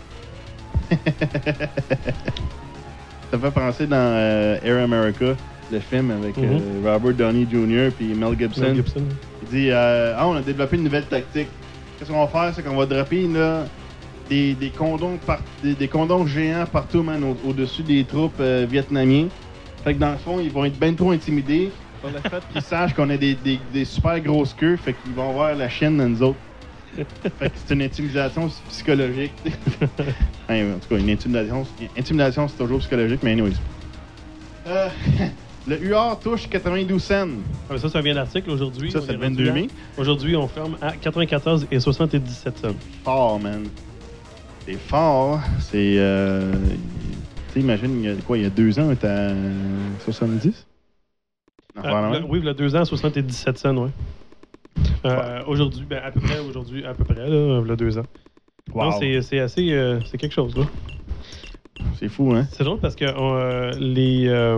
Ça fait penser dans euh, Air America, le film avec mm-hmm. euh, Robert Downey junior puis Mel Gibson. Mel Gibson. Il dit euh, ah, on a développé une nouvelle tactique. Qu'est-ce qu'on va faire? C'est qu'on va dropper là, des, des, condoms par, des, des condoms géants partout, man, au, au-dessus des troupes euh, vietnamiens. Fait que dans le fond, ils vont être bien trop intimidés par le fait qu'ils sachent qu'on a des, des, des super grosses queues. Fait qu'ils vont voir la chienne dans nous autres. Fait que c'est une intimidation psychologique. En tout cas, une intimidation, intimidation c'est toujours psychologique, mais anyways. Euh, le U R touche quatre-vingt-douze cents. Ah, ça, ça vient d'article aujourd'hui. Ça, c'est le vingt-deux mai. Aujourd'hui, on ferme à quatre-vingt-quatorze et soixante-dix-sept cents. Fort, man. C'est fort. C'est... Euh, tu sais, imagine, il y a quoi, il y a deux ans, on était à soixante-dix? Non, euh, le, oui, il y a deux ans, soixante-dix-sept cents, oui. Euh, aujourd'hui, ben, à peu près, aujourd'hui, à peu près, là, il y a deux ans. Wow. Non, c'est, c'est assez... Euh, c'est quelque chose, là. C'est fou, hein? C'est drôle parce que euh, les... Euh,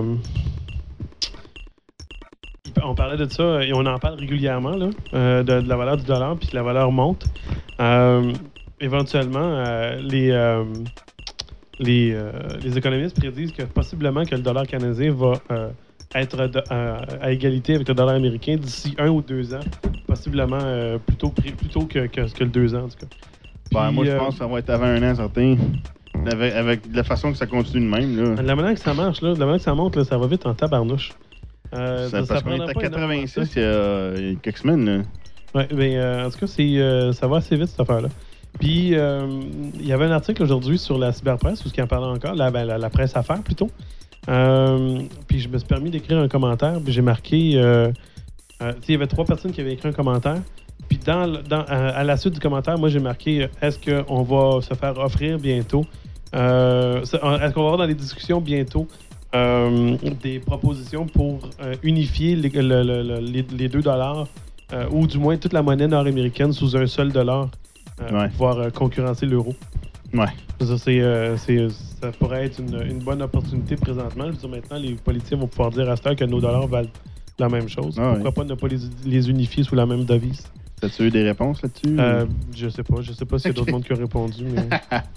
on parlait de ça et on en parle régulièrement, là, euh, de, de la valeur du dollar, puis la valeur monte. Euh, éventuellement, euh, les... Euh, Les, euh, les économistes prédisent que possiblement que le dollar canadien va euh, être de, euh, à égalité avec le dollar américain d'ici un ou deux ans, possiblement euh, plutôt, plutôt que, que, que le deux ans en tout cas. Puis, ben, moi, je euh, pense que ça va être avant un an, certain. Avec, avec la façon que ça continue de même. Là. De la manière que ça marche, là, de la manière que ça monte, là, ça va vite en tabarnouche. Euh, ça, ça, parce qu'on est à quatre-vingt-six il y, a, il y a quelques semaines. Là. Ouais, mais euh, en tout cas, c'est, euh, ça va assez vite cette affaire-là. Puis, euh, il y avait un article aujourd'hui sur la cyberpresse, ou ce qui en parlait encore, la, ben, la, la presse affaires plutôt. Euh, puis, je me suis permis d'écrire un commentaire, puis j'ai marqué... Euh, euh, il y avait trois personnes qui avaient écrit un commentaire. Puis, dans, dans, à, à la suite du commentaire, moi, j'ai marqué « Est-ce qu'on va se faire offrir bientôt? Euh, est-ce qu'on va avoir dans les discussions bientôt euh, des propositions pour euh, unifier les, le, le, le, les, les deux dollars, euh, ou du moins toute la monnaie nord-américaine sous un seul dollar? Euh, ouais. Pour pouvoir euh, concurrencer l'euro. Ouais. Ça, c'est, euh, c'est, ça pourrait être une, une bonne opportunité présentement. Je veux dire, maintenant, les politiciens vont pouvoir dire à cette heure que nos dollars valent la même chose. Ah, pourquoi ouais. pas ne pas les, les unifier sous la même devise? As-tu eu des réponses là-dessus? Euh, je sais pas. Je sais pas s'il y a okay. d'autres mondes qui ont répondu. Mais...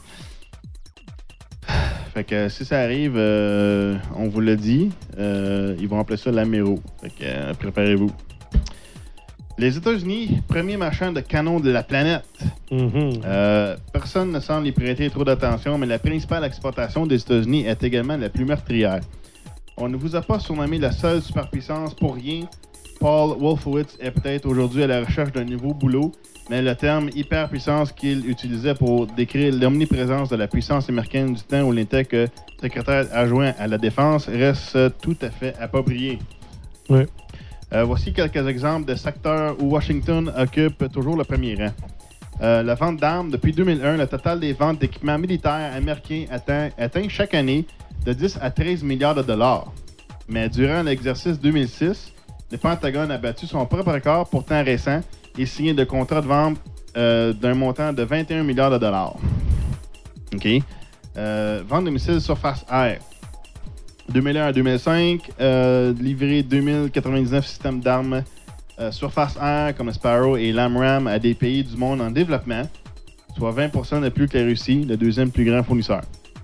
fait que si ça arrive, euh, on vous l'a dit, euh, ils vont appeler ça l'Amero. Fait que euh, préparez-vous. Les États-Unis, premier marchand de canons de la planète. Mm-hmm. Euh, personne ne semble y prêter trop d'attention, mais la principale exportation des États-Unis est également la plus meurtrière. On ne vous a pas surnommé la seule superpuissance pour rien. Paul Wolfowitz est peut-être aujourd'hui à la recherche d'un nouveau boulot, mais le terme hyperpuissance qu'il utilisait pour décrire l'omniprésence de la puissance américaine du temps où il n'était que secrétaire adjoint à la Défense reste tout à fait approprié. Oui. Euh, voici quelques exemples de secteurs où Washington occupe toujours le premier rang. Euh, la vente d'armes, depuis deux mille un, le total des ventes d'équipements militaires américains atteint, atteint chaque année de dix à treize milliards de dollars. Mais durant l'exercice deux mille six, le Pentagone a battu son propre record, pourtant récent, et signé de contrats de vente euh, d'un montant de vingt et un milliards de dollars. OK. Euh, vente de missiles surface air. deux mille un à deux mille cinq, euh, livré deux mille quatre-vingt-dix-neuf systèmes d'armes euh, surface air comme Sparrow et LAMRAAM à des pays du monde en développement, soit vingt pour cent de plus que la Russie, le deuxième plus grand fournisseur.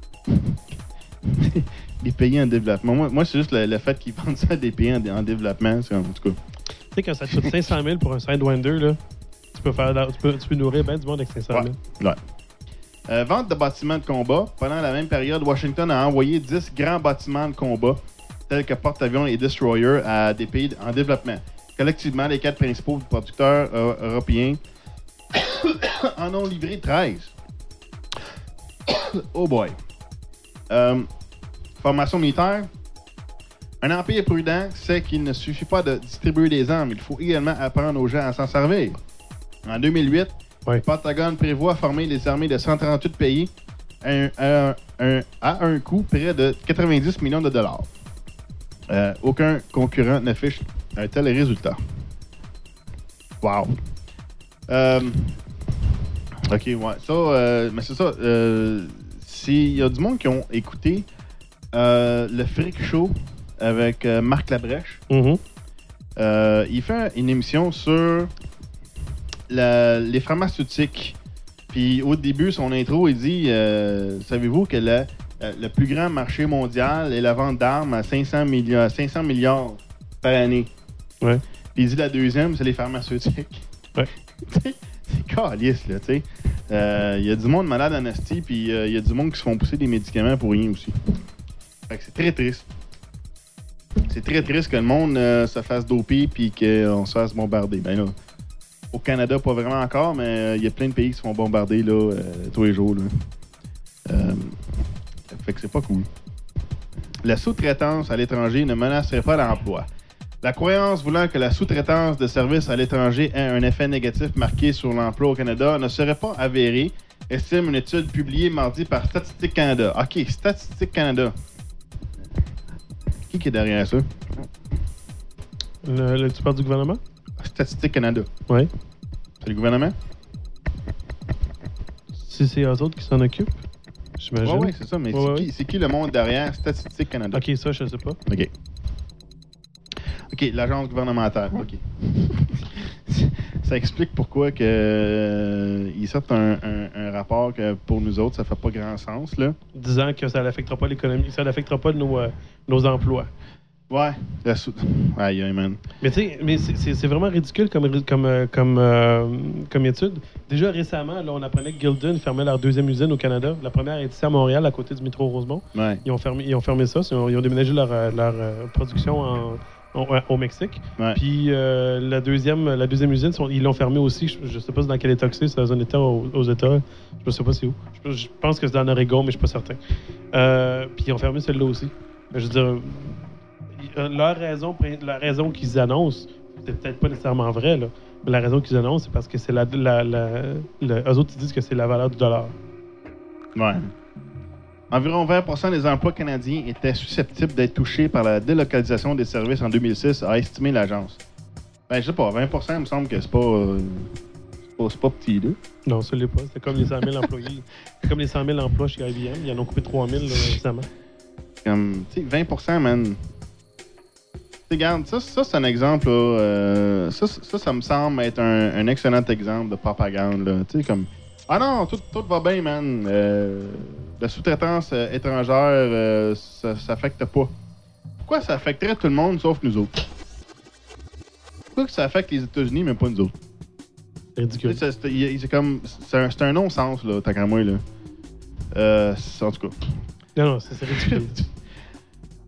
Des pays en développement. Moi, moi c'est juste le, le fait qu'ils vendent ça à des pays en, en développement. C'est, en tout cas. Tu sais, quand ça te coûte cinq cent mille pour un Sidewinder, là, tu peux, faire, tu peux, tu peux nourrir bien du monde avec cinq cent mille. Ouais. ouais. Euh, vente de bâtiments de combat. Pendant la même période, Washington a envoyé dix grands bâtiments de combat, tels que porte-avions et destroyers, à des pays en développement. Collectivement, les quatre principaux producteurs euh, européens en ont livré treize. Oh boy. Euh, formation militaire. Un empire prudent sait qu'il ne suffit pas de distribuer des armes, il faut également apprendre aux gens à s'en servir. En deux mille huit, ouais. le Pentagone prévoit former les armées de cent trente-huit pays à un, à un, à un coût près de quatre-vingt-dix millions de dollars. Euh, aucun concurrent n'affiche un tel résultat. Wow. Euh, ok, ouais. Ça, euh, mais c'est ça. Euh, il y a du monde qui ont écouté euh, le Freak Show avec euh, Marc Labrèche. Mm-hmm. Euh, il fait une émission sur la, les pharmaceutiques. Puis au début, son intro, il dit euh, savez-vous que la, le plus grand marché mondial est la vente d'armes à cinq cents milliards, cinq cents milliards par année. Ouais. Puis il dit la deuxième, c'est les pharmaceutiques. Ouais. C'est caliste, là, tu sais. Il euh, y a du monde malade en asti, puis il euh, y a du monde qui se font pousser des médicaments pour rien aussi. Fait que c'est très triste. C'est très triste que le monde euh, se fasse doper puis qu'on se fasse bombarder. Ben là, au Canada, pas vraiment encore, mais il euh, y a plein de pays qui se font bombarder là, euh, tous les jours. Là. Euh, fait que c'est pas cool. La sous-traitance à l'étranger ne menacerait pas l'emploi. La croyance voulant que la sous-traitance de services à l'étranger ait un effet négatif marqué sur l'emploi au Canada ne serait pas avérée, estime une étude publiée mardi par Statistique Canada. OK, Statistique Canada. Qui est derrière ça? Le, le, tu parles du gouvernement? Statistique Canada. Oui. C'est le gouvernement? Si c'est eux autres qui s'en occupent, j'imagine. Oui, ouais, c'est ça, mais ouais, c'est, ouais. Qui, c'est qui le monde derrière Statistique Canada? OK, ça, je sais pas. OK. OK, l'agence gouvernementale. OK. Ça explique pourquoi que, euh, ils sortent un, un, un rapport que pour nous autres, ça fait pas grand sens, là. Disant que ça n'affectera pas l'économie, ça n'affectera pas nos, euh, nos emplois. Ouais. La sou... Aïe, aïe, man. Mais tu sais, mais c'est, c'est, c'est vraiment ridicule comme, comme, euh, comme, euh, comme étude. Déjà récemment, là, on apprenait que Gildan fermait leur deuxième usine au Canada. La première est ici à Montréal, à côté du métro Rosemont. Ouais. Ils ont fermé, ils ont fermé ça. Ils ont, ils ont déménagé leur, leur euh, production en... Au, au Mexique. Ouais. Puis euh, la deuxième la deuxième usine, sont, ils l'ont fermée aussi. Je ne sais pas dans quel état c'est. C'est dans un état aux, aux États. Je ne sais pas c'est où. Je, je pense que c'est dans l'Oregon, mais je ne suis pas certain. Euh, puis ils ont fermé celle-là aussi. Je veux dire, leur raison, la raison qu'ils annoncent, c'est peut-être pas nécessairement vrai, là, mais la raison qu'ils annoncent, c'est parce que c'est la, la, la, la... Eux autres, ils disent que c'est la valeur du dollar. Ouais. Environ vingt pour cent des emplois canadiens étaient susceptibles d'être touchés par la délocalisation des services en deux mille six, a estimé l'agence. Ben, je sais pas, vingt pour cent, il me semble que c'est pas, euh, c'est pas, c'est pas petit, là. Non, ça l'est pas. C'est comme les cent mille employés. C'est comme les cent mille emplois chez I B M. Ils en ont coupé trois mille là, récemment. Comme, tu sais, vingt pour cent, man. Regarde, ça, ça c'est un exemple, là. Euh, ça, ça, ça me semble être un, un excellent exemple de propagande, là. Tu sais, comme, ah non, tout, tout va bien, man. Euh, la sous-traitance euh, étrangère, euh, ça, ça affecte pas. Pourquoi ça affecterait tout le monde sauf nous autres? Pourquoi que ça affecte les États-Unis, mais pas nous autres? C'est ridicule. C'est, c'est, c'est comme, c'est un, c'est un non-sens, là, tant qu'à moi, là. Euh, en tout cas. Non, non, c'est, c'est ridicule.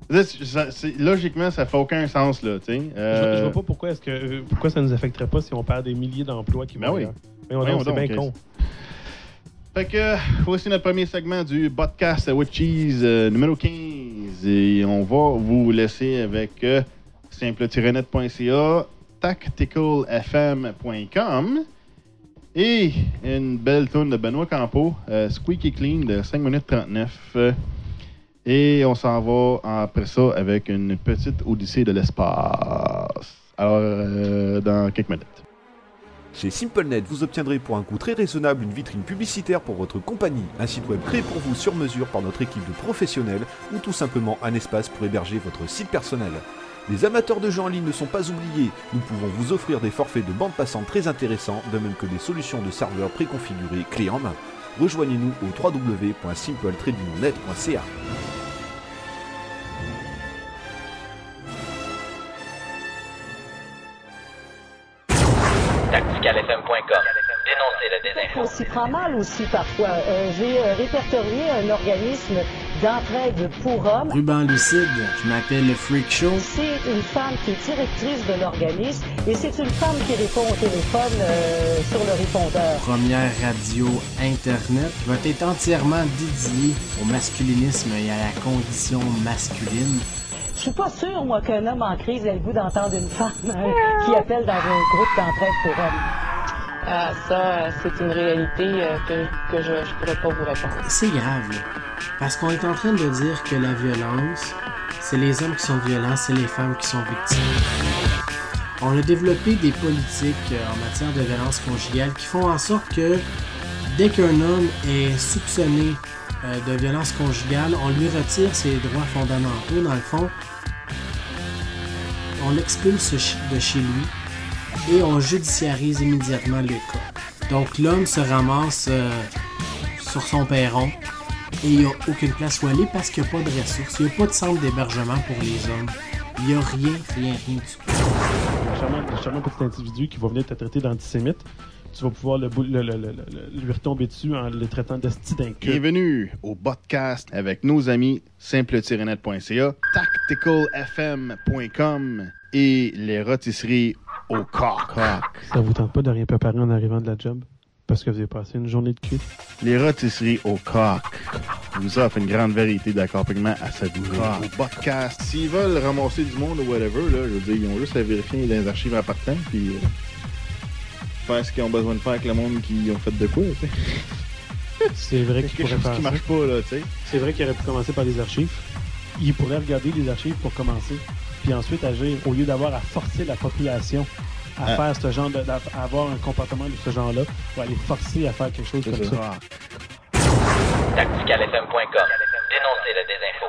Ça, c'est, logiquement, ça fait aucun sens, là, tu sais. Euh... Je, je vois pas pourquoi est-ce que pourquoi ça nous affecterait pas si on perd des milliers d'emplois qui vont ben oui. ailleurs. Mais on ben c'est bien con. Fait que voici notre premier segment du podcast with cheese euh, numéro quinze. Et on va vous laisser avec euh, simple tiret net point c a, tactical f m point com et une belle tourne de Benoît Campeau, euh, Squeaky Clean de cinq minutes trente-neuf. Euh, Et on s'en va après ça avec une petite odyssée de l'espace. Alors, euh, dans quelques minutes. Chez SimpleNet, vous obtiendrez pour un coût très raisonnable une vitrine publicitaire pour votre compagnie, un site web créé pour vous sur mesure par notre équipe de professionnels ou tout simplement un espace pour héberger votre site personnel. Les amateurs de jeux en ligne ne sont pas oubliés. Nous pouvons vous offrir des forfaits de bande passante très intéressants, de même que des solutions de serveurs préconfigurés clés en main. Rejoignez-nous au w w w point simple tiret net point c a. tactical f m point com. Dénoncez la désinfo. On s'y prend mal aussi parfois. Euh, j'ai euh, répertorié un organisme d'entraide pour hommes. Ruban Lucide, je m'appelle le Freak Show. C'est une femme qui est directrice de l'organisme et c'est une femme qui répond au téléphone euh, sur le répondeur. Première radio Internet va être entièrement dédiée au masculinisme et à la condition masculine. Je suis pas sûre, moi, qu'un homme en crise ait le goût d'entendre une femme euh, qui appelle dans un groupe d'entraide pour hommes. Ah, ça, c'est une réalité euh, que, que je ne pourrais pas vous répondre. C'est grave, là. Parce qu'on est en train de dire que la violence, c'est les hommes qui sont violents, c'est les femmes qui sont victimes. On a développé des politiques euh, en matière de violence conjugale qui font en sorte que dès qu'un homme est soupçonné euh, de violence conjugale, on lui retire ses droits fondamentaux. Dans le fond, on l'expulse de chez lui et on judiciarise immédiatement le cas. Donc l'homme se ramasse euh, sur son perron et il n'y a aucune place où aller parce qu'il n'y a pas de ressources, il n'y a pas de centre d'hébergement pour les hommes. Il n'y a rien, rien, rien du tout. Le charmant, le charmant petit individu qui va venir te traiter d'antisémite, tu vas pouvoir le, le, le, le, le, lui retomber dessus en le traitant d'esti d'un cul. Bienvenue au podcast avec nos amis simple tiret net point c a, tactical f m point com et les rôtisseries au coq. Ça vous tente pas de rien préparer en arrivant de la job? Parce que vous avez passé une journée de cul? Les rôtisseries au coq vous offrent une grande variété d'accompagnements à savourer. Au podcast, s'ils veulent ramasser du monde ou whatever, là, je veux dire, ils ont juste à vérifier les archives en partant, puis euh, faire ce qu'ils ont besoin de faire avec le monde qui ont fait de quoi, tu sais. C'est vrai qu'il Quelque pourrait chose faire qui ça. marche pas, là, tu sais. C'est vrai qu'il aurait pu commencer par les archives. Il pourrait regarder les archives pour commencer, puis ensuite agir, au lieu d'avoir à forcer la population à ah. faire ce genre de, à avoir un comportement de ce genre-là, ou à les forcer à faire quelque chose C'est comme ça. ça. tactical f m point com. Dénoncez la désinfo.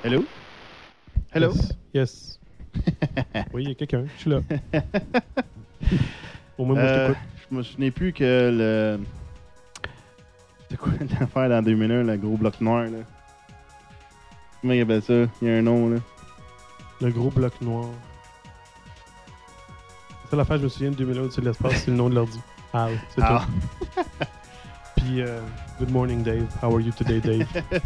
Hello? Hello? Yes. yes. Oui, il y a quelqu'un. Je suis là. Au moins, moi, Euh, je t'écoute. je me souviens plus que le... C'est quoi l'affaire dans deux mille un, le gros bloc noir, là? Comment il appelle ça? Il y a un nom, là. Le gros bloc noir. C'est l'affaire, je me souviens de deux mille un au-dessus de l'espace, c'est le nom de l'ordi. Ah oui, c'est Ah. tout. Puis, euh, good morning, Dave. How are you today, Dave?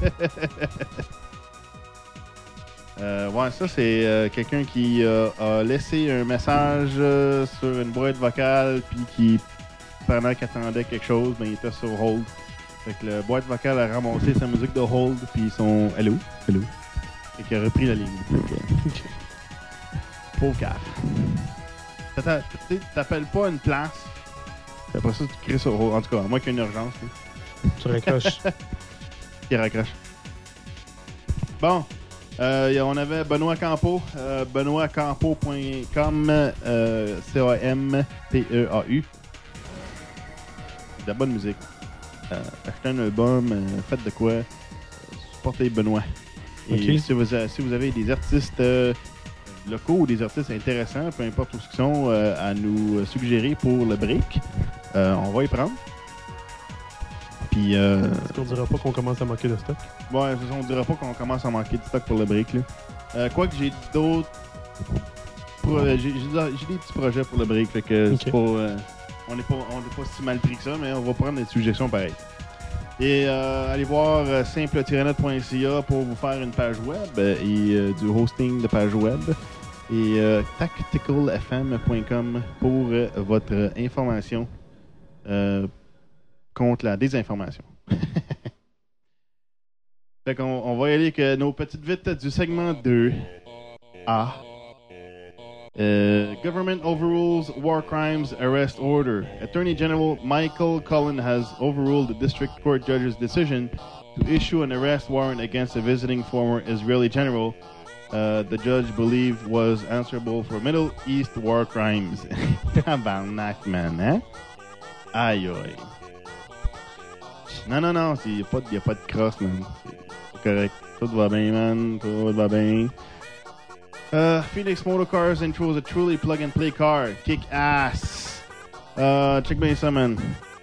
Euh, ouais, ça, c'est euh, quelqu'un qui euh, a laissé un message euh, sur une boîte vocale, puis qui, pendant qu'il attendait quelque chose, ben, il était sur hold. Fait que la boîte vocale a ramassé sa musique de hold, puis son hello, hello, et qui a repris la ligne. Fait que, pauvre caf. T'atta- Tu sais, t'appelles pas une place, puis après ça, tu cries sur hold. En tout cas, à moins qu'il y ait une urgence, là, Tu raccroches. qui raccroche. Bon. Euh, y a- on avait Benoît Campo, euh, benoît campo point com, euh, C A M P E A U. De la bonne musique. Euh, achetez un album, euh, faites de quoi, euh, supportez Benoît. Et Ok. si, vous a- si vous avez des artistes euh, locaux ou des artistes intéressants, peu importe où ils sont, euh, à nous suggérer pour le break, euh, on va y prendre. Puis, euh, Est-ce qu'on dira pas qu'on commence à manquer de stock? ouais, c'est ça, on dira pas qu'on commence à manquer de stock pour le break. Là. Euh, Quoique j'ai d'autres. pro- J'ai j'ai- j'ai des petits projets pour le break. Fait que Ok. c'est pas, euh, on n'est pas, on n'est pas si mal pris que ça, mais on va prendre des suggestions pareilles. Et euh, allez voir euh, simple tiret net point c a pour vous faire une page web euh, et euh, du hosting de page web. Et euh, tactical f m point com pour euh, votre information euh, contre la désinformation. Fait qu'on on va y aller avec euh, nos petites vites du segment deux A. Euh, Government overrules war crimes arrest order. Attorney General Michael Cullen has overruled the district court judge's decision to issue an arrest warrant against a visiting former Israeli general uh, the judge believed was answerable for Middle East war crimes. Tabarnak, man, hein? Aïe, aïe. Non, non, non, il n'y a, a pas de crosse, man. C'est c'est correct. Tout va bien, man. Tout va bien. Uh, Phoenix Motorcars intros a truly plug-and-play car. Kick ass. Uh, check bien ça, man.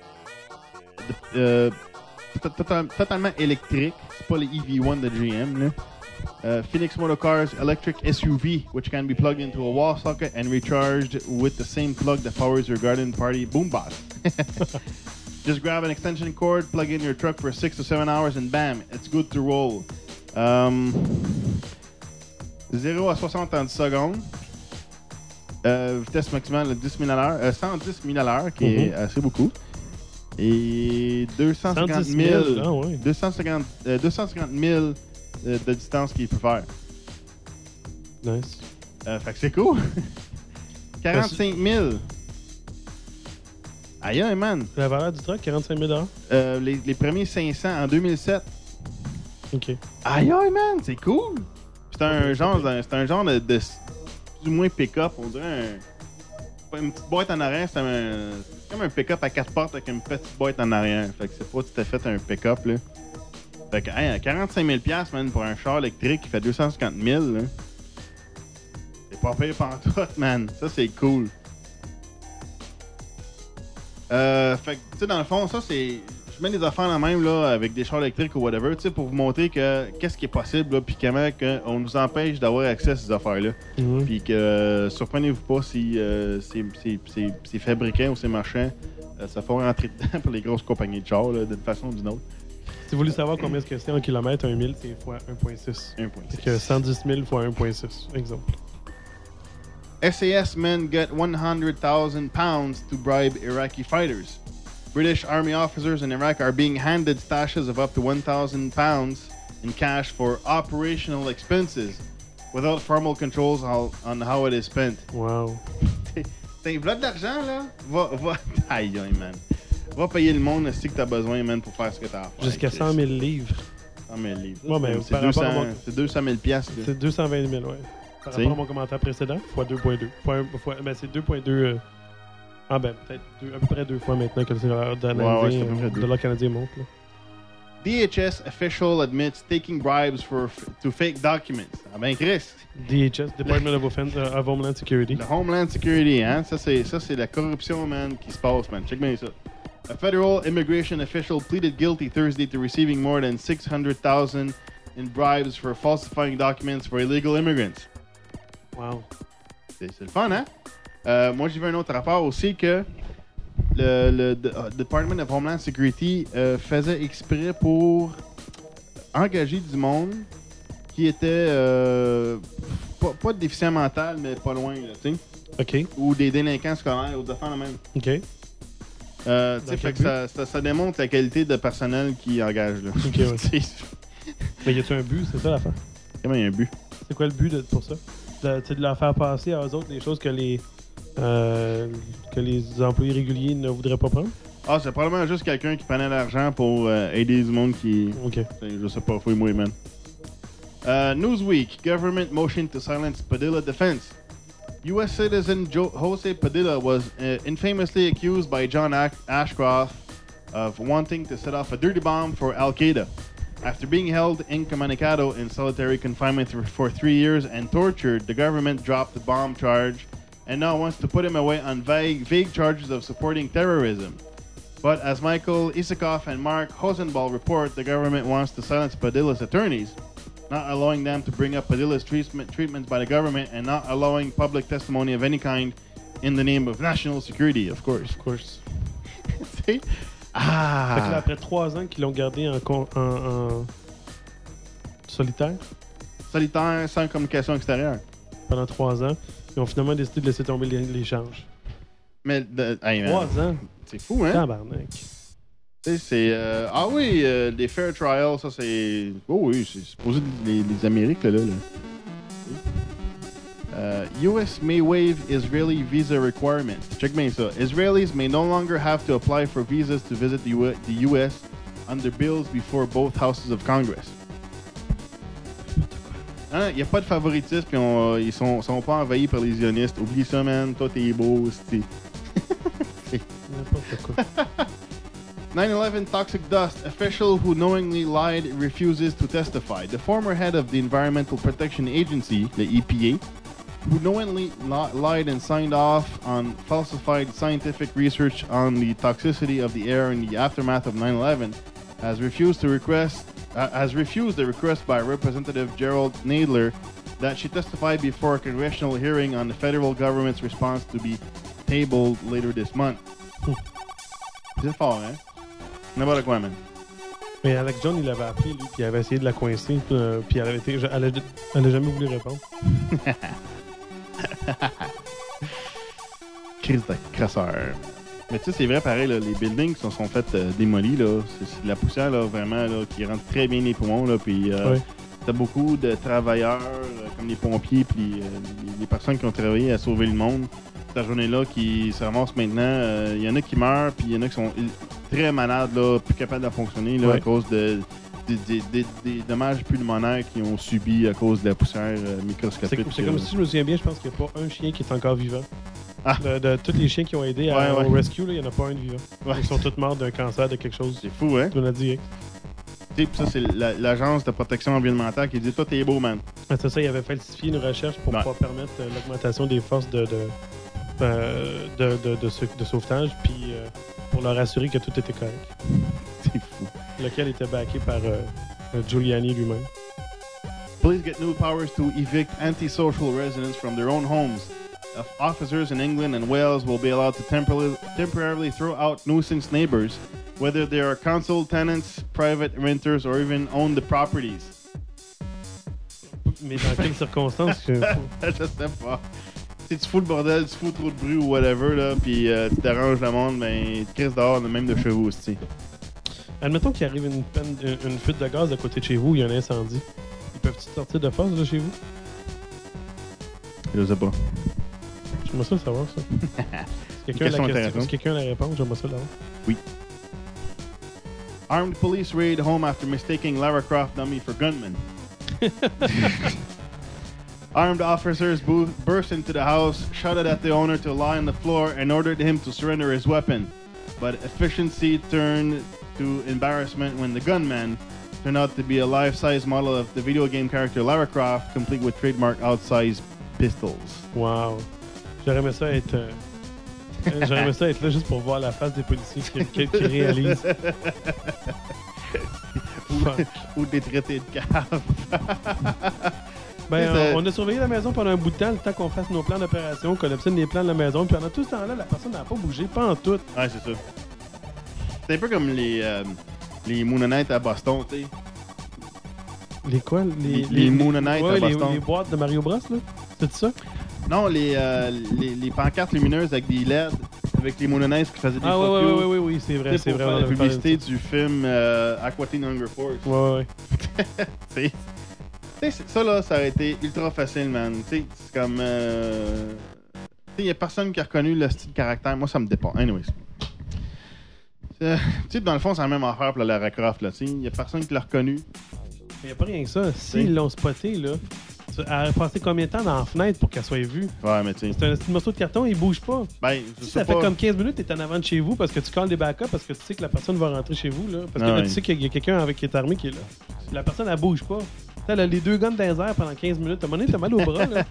Euh, to- to- totalement électrique. C'est pas les E V one de G M, là. Uh, Phoenix Motorcars electric S U V, which can be plugged into a wall socket and recharged with the same plug that powers your garden party boombox. Just grab an extension cord, plug in your truck for six to seven hours, and bam, it's good to roll. Um, zéro à soixante en dix secondes. Euh, vitesse maximale de dix mille à l'heure. Euh, cent dix mille à l'heure, qui est assez beaucoup. Et deux cent cinquante mille. Ah ouais. deux cent cinquante, euh, deux cent cinquante mille euh, de distance qu'il peut faire. Nice. Euh, fait que c'est cool. quarante-cinq mille. Aïe, aïe, man. La valeur du truck, quarante-cinq mille dollars. Euh, les, les premiers cinq cents en deux mille sept. OK. Aïe, aïe, man, c'est cool. C'est un genre, de- c'est un genre de, de plus ou moins pick-up. On dirait un, pas une petite boîte en arrière. C'est un- c'est comme un pick-up à quatre portes avec une petite boîte en arrière. Fait que c'est pas tout à fait un pick-up, là. Fait que, hey, quarante-cinq mille dollars, man, pour un char électrique qui fait deux cent cinquante mille, là. C'est pas pire pantoute, man. Ça, c'est cool. Euh, fait que, tu sais, dans le fond, ça, c'est... Je mets des affaires dans même, là, avec des chars électriques ou whatever, tu sais, pour vous montrer que qu'est-ce qui est possible, là, puis comment que on nous empêche d'avoir accès à ces affaires-là. Mhm. Puis que, euh, surprenez-vous pas si euh, c'est, c'est, c'est, c'est fabricant ou c'est marchand, euh, ça fait rentrer dedans pour les grosses compagnies de chars, là, d'une façon ou d'une autre. Si vous voulez savoir combien est-ce que c'est un kilomètre, un mille, c'est fois un virgule six. un virgule six. Fait que cent dix mille fois un virgule six, exemple. S A S men get one hundred thousand pounds to bribe Iraqi fighters. British Army officers in Iraq are being handed stashes of up to one thousand pounds in cash for operational expenses without formal controls how, on how it is spent. Wow. T'as un bloc d'argent, là? Va, va. Aïe, aïe, man. Va payer le monde si que t'as besoin, man, pour faire ce que t'as à faire. Jusqu'à Chris. cent mille livres. cent mille livres. Ouais, mais c'est, par deux rapport à cents, mon- c'est deux cent mille piastres, là. C'est deux cent vingt mille, ouais. Par T'sais. rapport à mon commentaire précédent, fois deux virgule deux. Fois un- fois- ben, c'est deux virgule deux. Euh... Ah, ben, peut-être deux- à peu près deux fois maintenant que le dollar Ouais, ouais, c'est à peu près canadien, deux. le dollar canadien monte. Là. D H S official admits taking bribes for to fake documents. Ah ben Chris. D H S, Department of, Offense, uh, of Homeland Security. Le Homeland Security, hein? Ça, c'est, ça, c'est la corruption, man, qui se passe, man. Check bien ça. A federal immigration official pleaded guilty Thursday to receiving more than six hundred thousand in bribes for falsifying documents for illegal immigrants. Wow. C'est, c'est le fun, hein? Euh, moi, j'ai vu un autre rapport aussi que le, le de, uh, Department of Homeland Security euh, faisait exprès pour engager du monde qui était euh, pas, pas de déficient mental, mais pas loin, là, tu sais. OK. Ou des délinquants scolaires, ou de faire la même. OK. Euh, tu sais, fait que ça, ça, ça démontre la qualité de personnel qui engage, là. OK, ouais. Mais y a-tu un but, c'est ça l'affaire? Comment il y a un but? C'est quoi le but de, pour ça? De, de leur faire passer à eux autres des choses que les, euh, que les employés réguliers ne voudraient pas prendre? Ah, c'est probablement juste quelqu'un qui prenait l'argent pour euh, aider du monde qui... OK. Je sais pas, fouille-moi, man. Uh, Newsweek, government motion to silence Padilla defense. U S citizen Joe, Jose Padilla was uh, infamously accused by John Ash- Ashcroft of wanting to set off a dirty bomb for Al-Qaeda. After being held incommunicado in solitary confinement th- for three years and tortured, the government dropped the bomb charge and now wants to put him away on vague, vague charges of supporting terrorism. But as Michael Isikoff and Mark Hosenball report, the government wants to silence Padilla's attorneys, not allowing them to bring up Padilla's treatment, treatments by the government and not allowing public testimony of any kind in the name of national security, of course. Of course. Ah! Fait que là, après trois ans qu'ils l'ont gardé en, con, en, en solitaire. Solitaire, sans communication extérieure. Pendant trois ans, ils ont finalement décidé de laisser tomber les, les charges. Mais, de, hey, trois ans? C'est fou, hein? Tabarnak. Tu sais, c'est... Euh, ah oui, euh, les fair trials, ça c'est... Oh oui, c'est supposé les, les Amériques, là, là. Uh, U S may waive Israeli visa requirements. Check bien ça. Israelis may no longer have to apply for visas to visit the U S, the U S under bills before both houses of Congress. Il hein? n'y a pas de favoritisme, puis on, ils sont, sont pas envahis par les sionistes. Oublie ça, man. Toi, t'es beau, c'est... N'importe quoi. nine eleven toxic dust. Official who knowingly lied refuses to testify. The former head of the Environmental Protection Agency, the E P A, who knowingly li- lied and signed off on falsified scientific research on the toxicity of the air in the aftermath of nine eleven, has refused to request uh, has refused the request by Representative Gerald Nadler that she testify before a congressional hearing on the federal government's response to be tabled later this month. C'est fort, hein? N'importe quoi, man. Mais Alex Jones, il l'avait appelé, lui, puis il avait essayé de la coincer, puis, euh, puis elle avait été, elle, a, elle a jamais voulu répondre. Crise de crasseur. Mais tu sais, c'est vrai, pareil, là, les buildings sont, sont faits euh, démolis, là. C'est, c'est de la poussière, là, vraiment, là, qui rentre très bien les poumons, là. Puis euh, oui. T'as beaucoup de travailleurs, euh, comme les pompiers, puis euh, les, les personnes qui ont travaillé à sauver le monde. Cette journée-là, qui se ramassent maintenant, il euh, y en a qui meurent, puis il y en a qui sont très malades, là, plus capables de fonctionner, là, oui. à cause de... Des, des, des, des dommages pulmonaires qu'ils ont subis à cause de la poussière euh, microscopique. C'est, c'est comme si je me souviens bien, je pense qu'il n'y a pas un chien qui est encore vivant. Ah. De, de tous les chiens qui ont aidé à, ouais, ouais. au rescue, il n'y en a pas un de vivant. Ouais. Ils sont tous morts d'un cancer, de quelque chose. C'est fou, hein? Tu l'as dit, hein? Tu sais, pis ça, c'est la, l'Agence de protection environnementale qui dit « Toi, t'es beau, man. » Ah, c'est ça, il avait falsifié une recherche pour ouais. pouvoir permettre euh, l'augmentation des forces de, de, euh, de, de, de, de, de sauvetage, puis euh, pour leur assurer que tout était correct. C'est fou. Lequel était backé par... Euh, Giuliani lui-même. Police get new powers to evict antisocial residents from their own homes. Officers in England and Wales will be allowed to temporarily, temporarily throw out nuisance neighbors, whether they are council tenants, private renters, or even own the properties. Mais dans quelles circonstances? que... Je sais pas. Si tu fous le bordel, tu fous trop de bruit ou whatever, là, pis euh, tu déranges le monde, ben, tu crises dehors, même de chez vous aussi. Admettons qu'il arrive une, peine, une fuite de gaz à côté de chez vous, il y a un incendie. Ils peuvent-ils sortir de force de chez vous? Je sais pas. J'aimerais ça le savoir, ça. Est-ce quelqu'un, a la question, est-ce quelqu'un a la réponse? J'aimerais ça l'avoir. Oui. Armed police raid home after mistaking Lara Croft dummy for gunman. Armed officers bo- burst into the house, shouted at the owner to lie on the floor, and ordered him to surrender his weapon. but efficiency turned to embarrassment when the gunman turned out to be a life-size model of the video game character Lara Croft, complete with trademark outsized pistols. Wow. J'aurais aimé ça être... Euh, j'aurais aimé ça être là juste pour voir la face des policiers qui, qui, qui réalisent. ou, ou des traités de cave. Ben, on, on a surveillé la maison pendant un bout de temps, le temps qu'on fasse nos plans d'opération, qu'on obtienne les plans de la maison, puis pendant tout ce temps-là, la personne n'a pas bougé, pas en tout. Ouais, c'est ça. C'est un peu comme les, euh, les Moonanites à Boston, tu sais. Les quoi? Les, les, les Moonanites ouais, à Boston. Les, les boîtes de Mario Bros, là? C'est ça? Non, les, euh, les, les pancartes lumineuses avec des L E D, avec les Moonanites qui faisaient des ah, photos. Ah, oui, oui, oui, oui, c'est vrai, c'est vrai. Pour faire la publicité du film euh, Aqua Teen Hunger Force. Ouais, ouais. c'est... T'sais, ça là, ça aurait été ultra facile, man. T'sais, c'est comme. Euh... Il y a personne qui a reconnu le style de caractère. Moi, ça me dépasse. Anyways. Euh, tu sais, dans le fond, c'est la même affaire pour la Lara Croft. Il n'y a personne qui l'a reconnu. Il n'y a pas rien que ça. S'ils l'ont spoté, là, elle a passé combien de temps dans la fenêtre pour qu'elle soit vue? Ouais, mais tu sais. C'est un petit morceau de carton, il bouge pas. Ben, je si sais ça pas. fait comme quinze minutes, t'es en avant de chez vous parce que tu colles des backups, parce que tu sais que la personne va rentrer chez vous, là. Parce que ah, là, oui. tu sais qu'il y a quelqu'un avec qui est armé qui est là. La personne, elle bouge pas. Elle a les deux guns dans les airs pendant quinze minutes. À un moment donné, t'as mal au bras, là.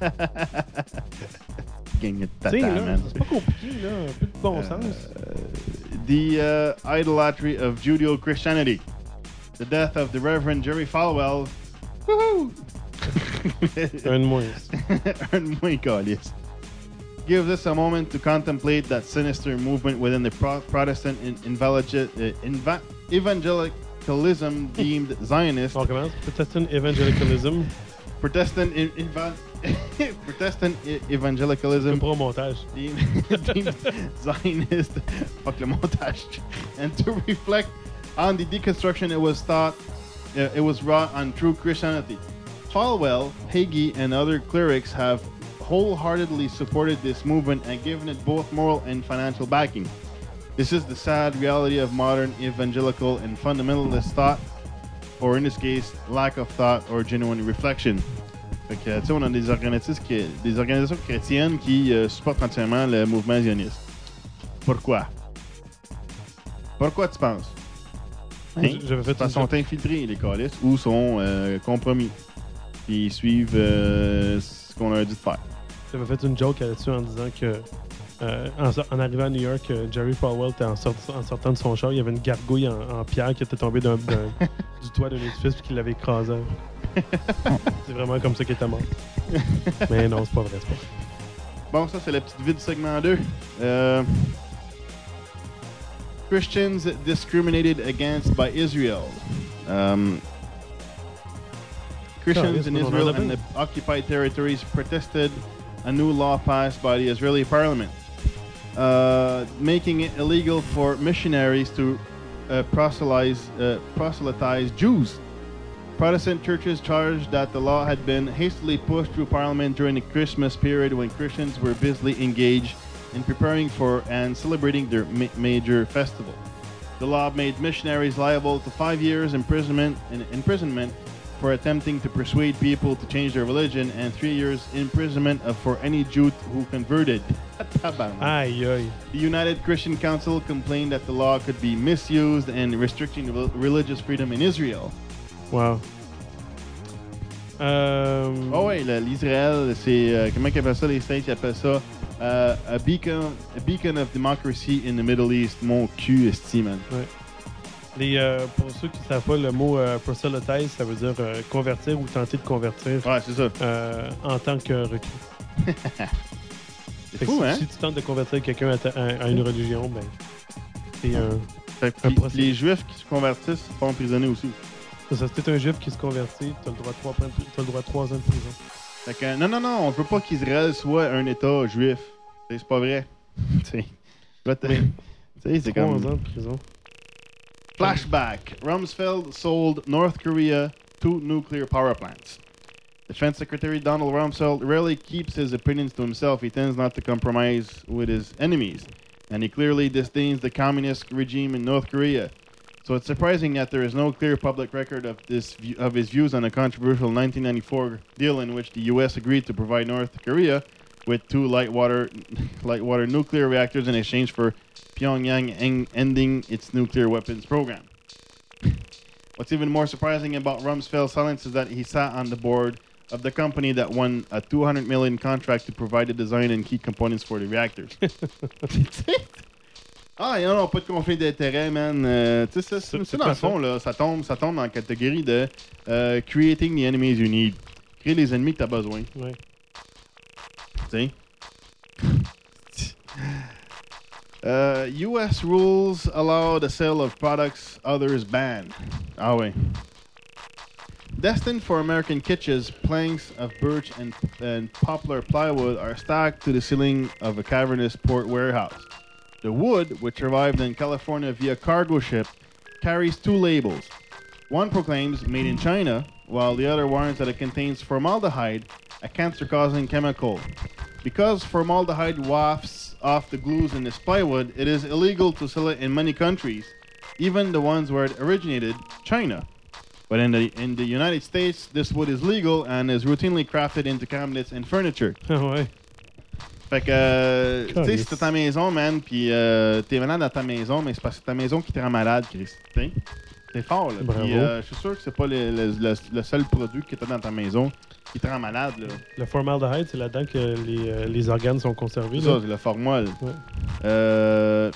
Gang de Tu tata, sais, là, man. c'est pas compliqué, là. Un peu de bon Euh, sens. The uh, idolatry of Judeo-Christianity. The death of the Reverend Jerry Falwell. Woohoo! Un de moins. Un de moins, câlisse. Gives us a moment to contemplate that sinister movement within the pro- Protestant in- invaliga- uh, inva- evangelicalism deemed Zionist. On commence. Protestant evangelicalism. Protestant in- inva- Protestant e- C'est evangelicalism pour au montage. deemed, deemed Zionist. Fuck le montage. And to reflect on the deconstruction it was thought uh, it was wrought on true Christianity. Falwell, Hagee, and other clerics have wholeheartedly supported this movement and given it both moral and financial backing. This is the sad reality of modern evangelical and fundamentalist thought, or in this case, lack of thought or genuine reflection. Fait que, tu sais, on a des organisations, qui, des organisations chrétiennes qui euh, supportent entièrement le mouvement zioniste. Pourquoi? Pourquoi tu penses? Hein? J'avais fait Parce une qu'ils sont infiltrés, les calices, ou sont euh, compromis. Puis ils suivent euh, ce qu'on leur a dit de faire. J'avais fait une joke là-dessus en disant que euh, en, so- en arrivant à New York, euh, Jerry Falwell était en, sort- en sortant de son char, il y avait une gargouille en, en pierre qui était tombée d'un, d'un- du toit d'un édifice puis qui l'avait écrasé. C'est vraiment comme ça qu'il était mort. Mais non, c'est pas vrai, c'est pas vrai. Bon, ça, c'est la petite vie du segment deux. Euh, Christians discriminated against by Israel. Um, Christians in Israel and the occupied territories protested a new law passed by the Israeli parliament, uh, making it illegal for missionaries to uh, proselytize, uh, proselytize Jews. Protestant churches charged that the law had been hastily pushed through Parliament during the Christmas period when Christians were busily engaged in preparing for and celebrating their ma- major festival. The law made missionaries liable to five years imprisonment and imprisonment for attempting to persuade people to change their religion and three years imprisonment of, for any Jew who converted. Aïe, aïe. The United Christian Council complained that the law could be misused and restricting re- religious freedom in Israel. Wow. Euh, Oh ouais, le- l'Israël, c'est euh, comment ils appellent ça les States? Ils appellent ça euh, a beacon, a beacon of democracy in the Middle East. Mon cul, esti, man. Ouais. Les, euh, pour ceux qui ne savent pas, le mot euh, proselytize, ça veut dire euh, convertir ou tenter de convertir Ouais, c'est ça. euh, en tant que recrue. C'est Fait que fou, si, hein? si tu tentes de convertir quelqu'un à, ta- à- à une religion, ben, c'est un. Fait que un les- procès. les Juifs qui se convertissent se font emprisonner aussi. C'est ça, si t'es un juif qui se convertit, t'as le droit de trois, t'as le droit de trois ans de prison. Fait que, non, non, non, on veut pas qu'Israël soit un État juif. T'sais, c'est pas vrai. T'sais, va te- t'sais, c'est Trois comme... ans de prison. Flashback. Rumsfeld sold North Korea two nuclear power plants. Defense Secretary Donald Rumsfeld rarely keeps his opinions to himself. He tends not to compromise with his enemies. And he clearly disdains the communist regime in North Korea. So it's surprising that there is no clear public record of this view, of his views on a controversial nineteen ninety-four deal in which the U S agreed to provide North Korea with two light water light water nuclear reactors in exchange for Pyongyang en- ending its nuclear weapons program. What's even more surprising about Rumsfeld's silence is that he sat on the board of the company that won a two hundred million dollars contract to provide the design and key components for the reactors. Ah, non, non, pas de conflit d'intérêt, man. Euh, tu sais, ça, ça, dans le fond, là, ça tombe, ça tombe dans la catégorie de euh, creating the enemies you need. Créer les ennemis que t'as besoin. Ouais. Tu sais. uh, U S rules allow the sale of products others ban. Ah ouais. Destined for American kitchens, planks of birch and, and poplar plywood are stacked to the ceiling of a cavernous port warehouse. The wood, which arrived in California via cargo ship, carries two labels. One proclaims made in China, while the other warns that it contains formaldehyde, a cancer-causing chemical. Because formaldehyde wafts off the glues in this plywood, it is illegal to sell it in many countries, even the ones where it originated, China. But in the in the United States, this wood is legal and is routinely crafted into cabinets and furniture. Ouais. Fait que, euh, tu sais, si t'es à ta maison, man, pis euh, t'es malade dans ta maison, mais c'est parce que c'est ta maison qui te rend malade, Chris. T'sais? C'est fort, là. Bravo. Pis euh, je suis sûr que c'est pas le, le, le, le seul produit que t'as dans ta maison qui te rend malade, là. Le formaldehyde, c'est là-dedans que les, euh, les organes sont conservés. C'est là. ça, c'est le formol. Ouais. Euh...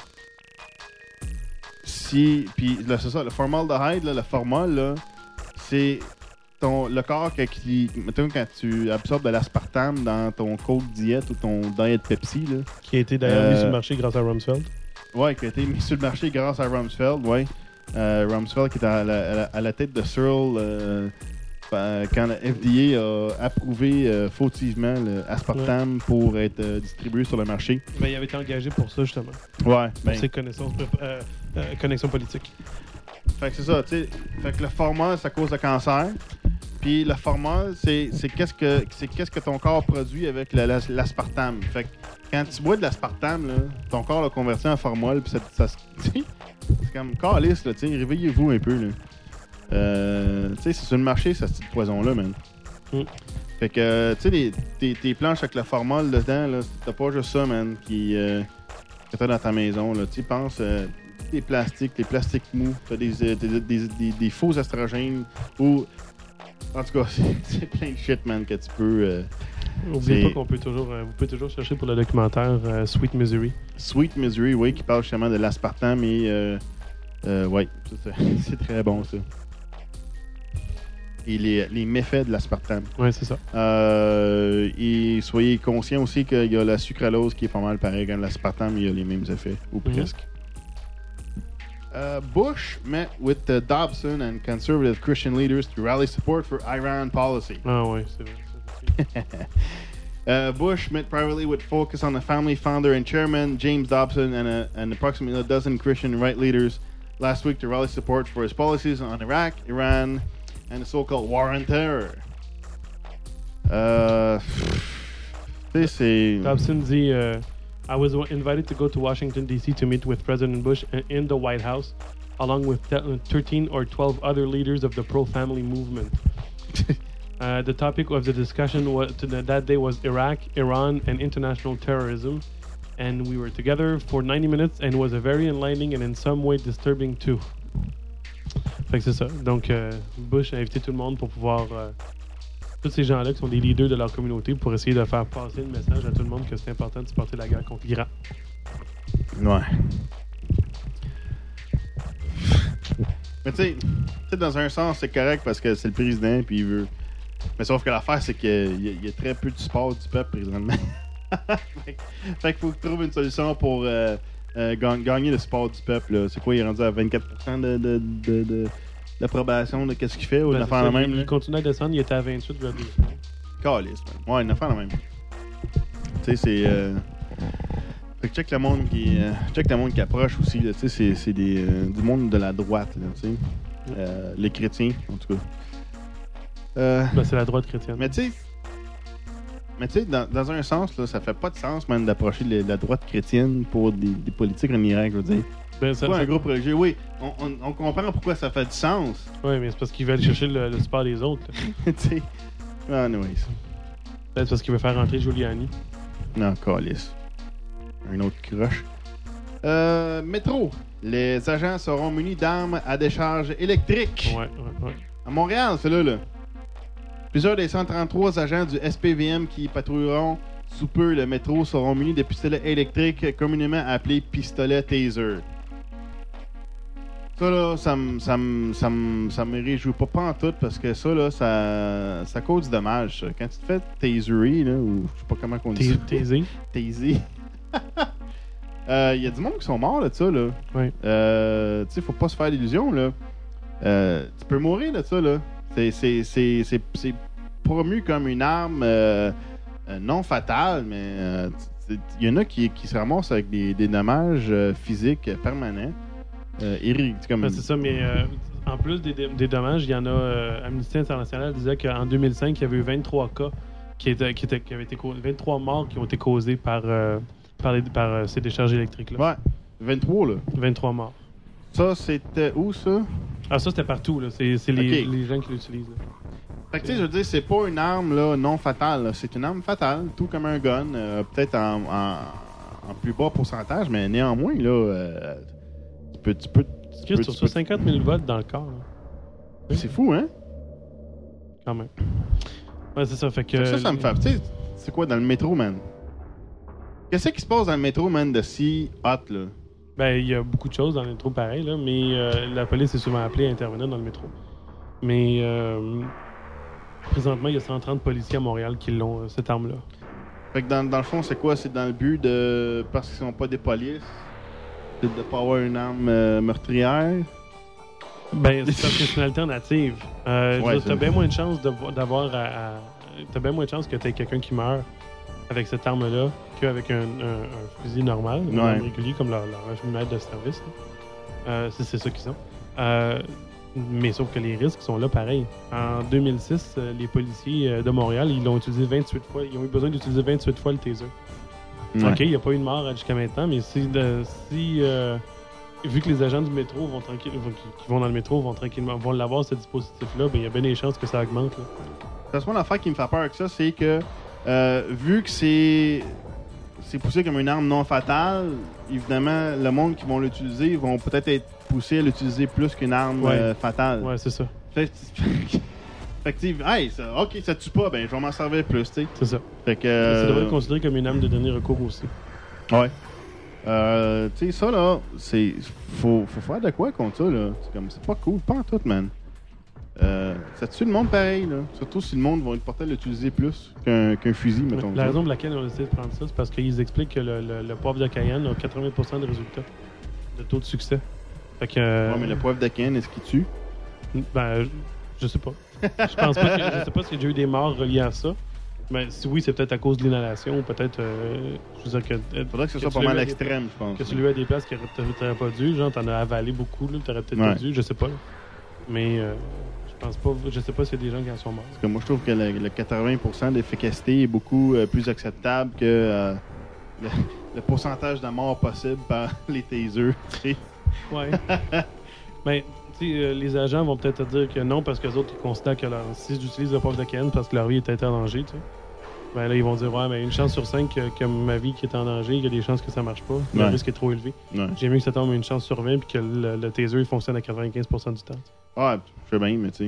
Si... Pis là, c'est ça, le formaldehyde, là, le formol, là, c'est... Ton, le corps que, qui, mettons, quand tu absorbes de l'aspartame dans ton Coke Diet ou ton Diet Pepsi, là, Qui a été d'ailleurs Euh, mis sur le marché grâce à Rumsfeld. ouais, qui a été mis sur le marché grâce à Rumsfeld, ouais. Euh, Rumsfeld qui est à la, à la, à la tête de Searle euh, euh, quand la F D A a approuvé euh, fautivement l'aspartame pour être euh, distribué sur le marché. Ben, il avait été engagé pour ça, justement. Ouais, Pour ben, ses connaissances, euh, euh, connexions politiques. fait que c'est ça, tu sais. Fait que le formol, ça cause le cancer. Puis le formol, c'est, c'est, qu'est-ce que, c'est qu'est-ce que ton corps produit avec le- la- l'aspartame. Fait que quand tu bois de l'aspartame, là, ton corps l'a converti en formol, puis ça, ça, se- c'est comme calice, là, tu sais, réveillez-vous un peu, là. Euh, tu sais, c'est sur le marché, ce petit poison-là, man. Mm. Fait que, tu sais, les- tes, tes planches avec le formol dedans, là, t'as pas juste ça, man, qui, euh, que t'as dans ta maison, là. Tu sais, pense, euh, les plastiques, les plastiques mous, t'as des, euh, des, des, des, des faux estrogènes ou... En tout cas, c'est, c'est plein de shit, man, que tu peux... Euh, N'oubliez c'est- pas qu'on peut toujours, euh, vous pouvez toujours chercher pour le documentaire euh, Sweet Misery. Sweet Misery, oui, qui parle justement de l'aspartame et... Euh, euh, ouais, ça, c'est, c'est très bon, ça. Et les, les méfaits de l'aspartame. Ouais, c'est ça. Euh, et soyez conscients aussi qu'il y a la sucralose qui est pas mal pareil. Quand l'aspartame, il y a les mêmes effets, ou Mhm. presque. Uh, Bush met with uh, Dobson and conservative Christian leaders to rally support for Iran policy. Ah ouais, c'est vrai. Ça, Uh, Bush met privately with Focus on the Family founder and chairman James Dobson and, a, and approximately a dozen Christian right leaders last week to rally support for his policies on Iraq, Iran, and the so-called war on terror. Uh, tu sais, c'est... Dobson dit uh, I was invited to go to Washington, D C to meet with President Bush in the White House, along with thirteen or twelve other leaders of the pro-family movement. uh, the topic of the discussion was, to the, that day was Iraq, Iran, and international terrorism. And we were together for ninety minutes, and it was a very enlightening and in some way disturbing too. Fait que c'est ça. Donc, euh, Bush a invité tout le monde pour pouvoir... Euh, tous ces gens-là qui sont des leaders de leur communauté pour essayer de faire passer le message à tout le monde que c'est important de supporter la guerre contre l'Iran. Ouais. Mais tu sais, tu sais, dans un sens, c'est correct parce que c'est le président puis il veut. Mais sauf que l'affaire, c'est qu'il y, a- il y a très peu de support du peuple présentement. fait, que- fait qu'il faut que tu trouves une solution pour euh, euh, ga- gagner le support du peuple. Là. C'est quoi, il est rendu à vingt-quatre pour cent de, de, de, de, d'approbation de qu'est-ce qu'il fait ou Ben, une c'est affaire ça, la même? il, là? il continue à descendre, il était à vingt-huit virgule deux. Calice, man. Ouais, une affaire la même. Tu sais, c'est. Euh... Fait que check le monde qui. Euh... Check le monde qui approche aussi, là. Tu sais, c'est, c'est des, euh, du monde de la droite, là, tu sais. Euh, les chrétiens, en tout cas. Euh... Ben, c'est la droite chrétienne. Mais tu sais. Mais tu sais, dans, dans un sens, là, ça fait pas de sens, man, d'approcher les- la droite chrétienne pour des, des politiques en Irak, je veux dire. Ben, ça, C'est pas ça- un groupe religieux. Oui, on, on, on comprend pourquoi ça fait du sens. ouais, mais c'est parce qu'il veut aller chercher le, le support des autres. là. tu sais. Anyways. Ben, c'est parce qu'il veut faire rentrer Giuliani. Non, calice. Un autre crush. Euh, métro. Les agents seront munis d'armes à décharge électrique. Ouais, ouais, ouais. À Montréal, c'est là, là. Plusieurs des cent trente-trois agents du S P V M qui patrouilleront sous peu le métro seront munis de pistolets électriques communément appelés pistolets taser. Ça, là, ça me ça me ça me ça me réjouit pas, pas en tout parce que ça, là, ça, ça cause du dommage. Ça. Quand tu te fais taserer, là, ou je sais pas comment on dit ça. Taser. Taser. Il euh, y a du monde qui sont morts là, de ça. Là. Ouais. Euh, tu sais, faut pas se faire d'illusions. Là. Euh, tu peux mourir de ça. Là. C'est, c'est, c'est, c'est, c'est promu comme une arme euh, euh, non fatale, mais il euh, y en a qui, qui se ramassent avec des, des dommages euh, physiques permanents. Euh, irri- comme... ben, c'est ça, mais euh, en plus des, des dommages, il y en a. Euh, Amnesty International disait qu'en deux mille cinq, il y avait eu vingt-trois cas qui, étaient, qui, étaient, qui avaient été vingt-trois morts qui ont été causés par, euh, par, les, par euh, ces décharges électriques-là. Ouais, vingt-trois, là. vingt-trois morts. Ça, c'était où, ça? Ah, ça, c'était partout, là. C'est, c'est les, okay. les gens qui l'utilisent. Là. Fait que, tu sais, je veux dire, c'est pas une arme, là, non fatale. Là. C'est une arme fatale, tout comme un gun. Euh, peut-être en, en, en plus bas pourcentage, mais néanmoins, là, euh, tu peux... Tu peux tu Chris, peux, tu tu reçois peux... cinquante mille volts dans le corps. Là. C'est fou, hein? Quand même. Ouais, c'est ça. Fait que. Fait que ça, ça me fait. Tu sais, c'est quoi dans le métro, man? Qu'est-ce qui se passe dans le métro, man, de si hot, là? Ben, il y a beaucoup de choses dans le métro pareil, là, mais euh, la police est souvent appelée à intervenir dans le métro. Mais euh, présentement, il y a cent trente policiers à Montréal qui l'ont, euh, cette arme-là. Fait que dans, dans le fond, c'est quoi? C'est dans le but de. Parce qu'ils sont pas des polices? De ne pas avoir une arme euh, meurtrière? Ben, c'est parce que c'est une alternative. Euh, Ouais, t'as bien moins de chances de, d'avoir à, à, t'as bien moins de chances que t'aies quelqu'un qui meurt avec cette arme-là qu'avec un, un, un fusil normal, un ouais. arme régulier comme leur, leur maître de service. Euh, c'est, c'est ça qu'ils ont. Euh, mais sauf que les risques sont là pareil. En deux mille six, euh, les policiers de Montréal, ils l'ont utilisé vingt-huit fois. Ils ont eu besoin d'utiliser vingt-huit fois le taser. Ouais. OK, il n'y a pas eu de mort jusqu'à maintenant, mais si, de, si euh, vu que les agents du métro vont tranquille, qui vont dans le métro vont tranquillement vont l'avoir ce dispositif-là, ben il y a bien des chances que ça augmente. Là. C'est ce l'affaire qui me fait peur avec ça, c'est que euh, vu que c'est c'est poussé comme une arme non fatale, évidemment, le monde qui vont l'utiliser vont peut-être être poussés à l'utiliser plus qu'une arme ouais. euh, fatale. Ouais, c'est ça. Fait, fait que, hey, ça, ok, ça tue pas, ben je vais m'en servir plus, tu sais. C'est ça. Fait que. Euh, ça devrait être considéré comme une arme de dernier recours aussi. Ouais. Euh, tu sais, ça là, c'est. Faut, faut faire de quoi contre ça, là. C'est comme, c'est pas cool, pas en tout, man. Euh, ça tue le monde pareil, là. Surtout si le monde va être porté à l'utiliser plus qu'un, qu'un fusil, mettons. La raison pour laquelle on a décidé de prendre ça, c'est parce qu'ils expliquent que le, le, le poivre de Cayenne a quatre-vingts pour cent de résultats, de taux de succès. Fait que. Euh, ouais, mais le poivre de Cayenne, est-ce qu'il tue? Ben, je, je sais pas. Je pense pas que, je sais pas s'il y a déjà eu des morts reliées à ça. Mais si oui, c'est peut-être à cause de l'inhalation ou peut-être. Euh, je veux dire que. Il faudrait que ce que soit pas mal des, extrême, je pense. Que celui à des places que t'aurais pas dû, genre t'en as avalé beaucoup, là, t'aurais peut-être ouais. pas dû, je sais pas. Là. Mais euh, je pense pas, je sais pas s'il y a des gens qui en sont morts. Parce que moi, je trouve que le, le quatre-vingts pour cent d'efficacité est beaucoup euh, plus acceptable que euh, le, le pourcentage de mort possible par les tasers. Ouais. Mais tu sais, euh, les agents vont peut-être te dire que non parce que les autres ils considèrent que leur, s'ils utilisent le poivre de Cayenne parce que leur vie est en danger, tu sais. Ben là, ils vont dire ouais, mais une chance sur cinq que, que ma vie qui est en danger, il y a des chances que ça marche pas. Le ouais. risque est trop élevé. Ouais. J'ai mieux que ça tombe une chance sur vingt puis que le, le taser il fonctionne à quatre-vingt-quinze pour cent du temps. Ouais, je sais bien, mais tu sais.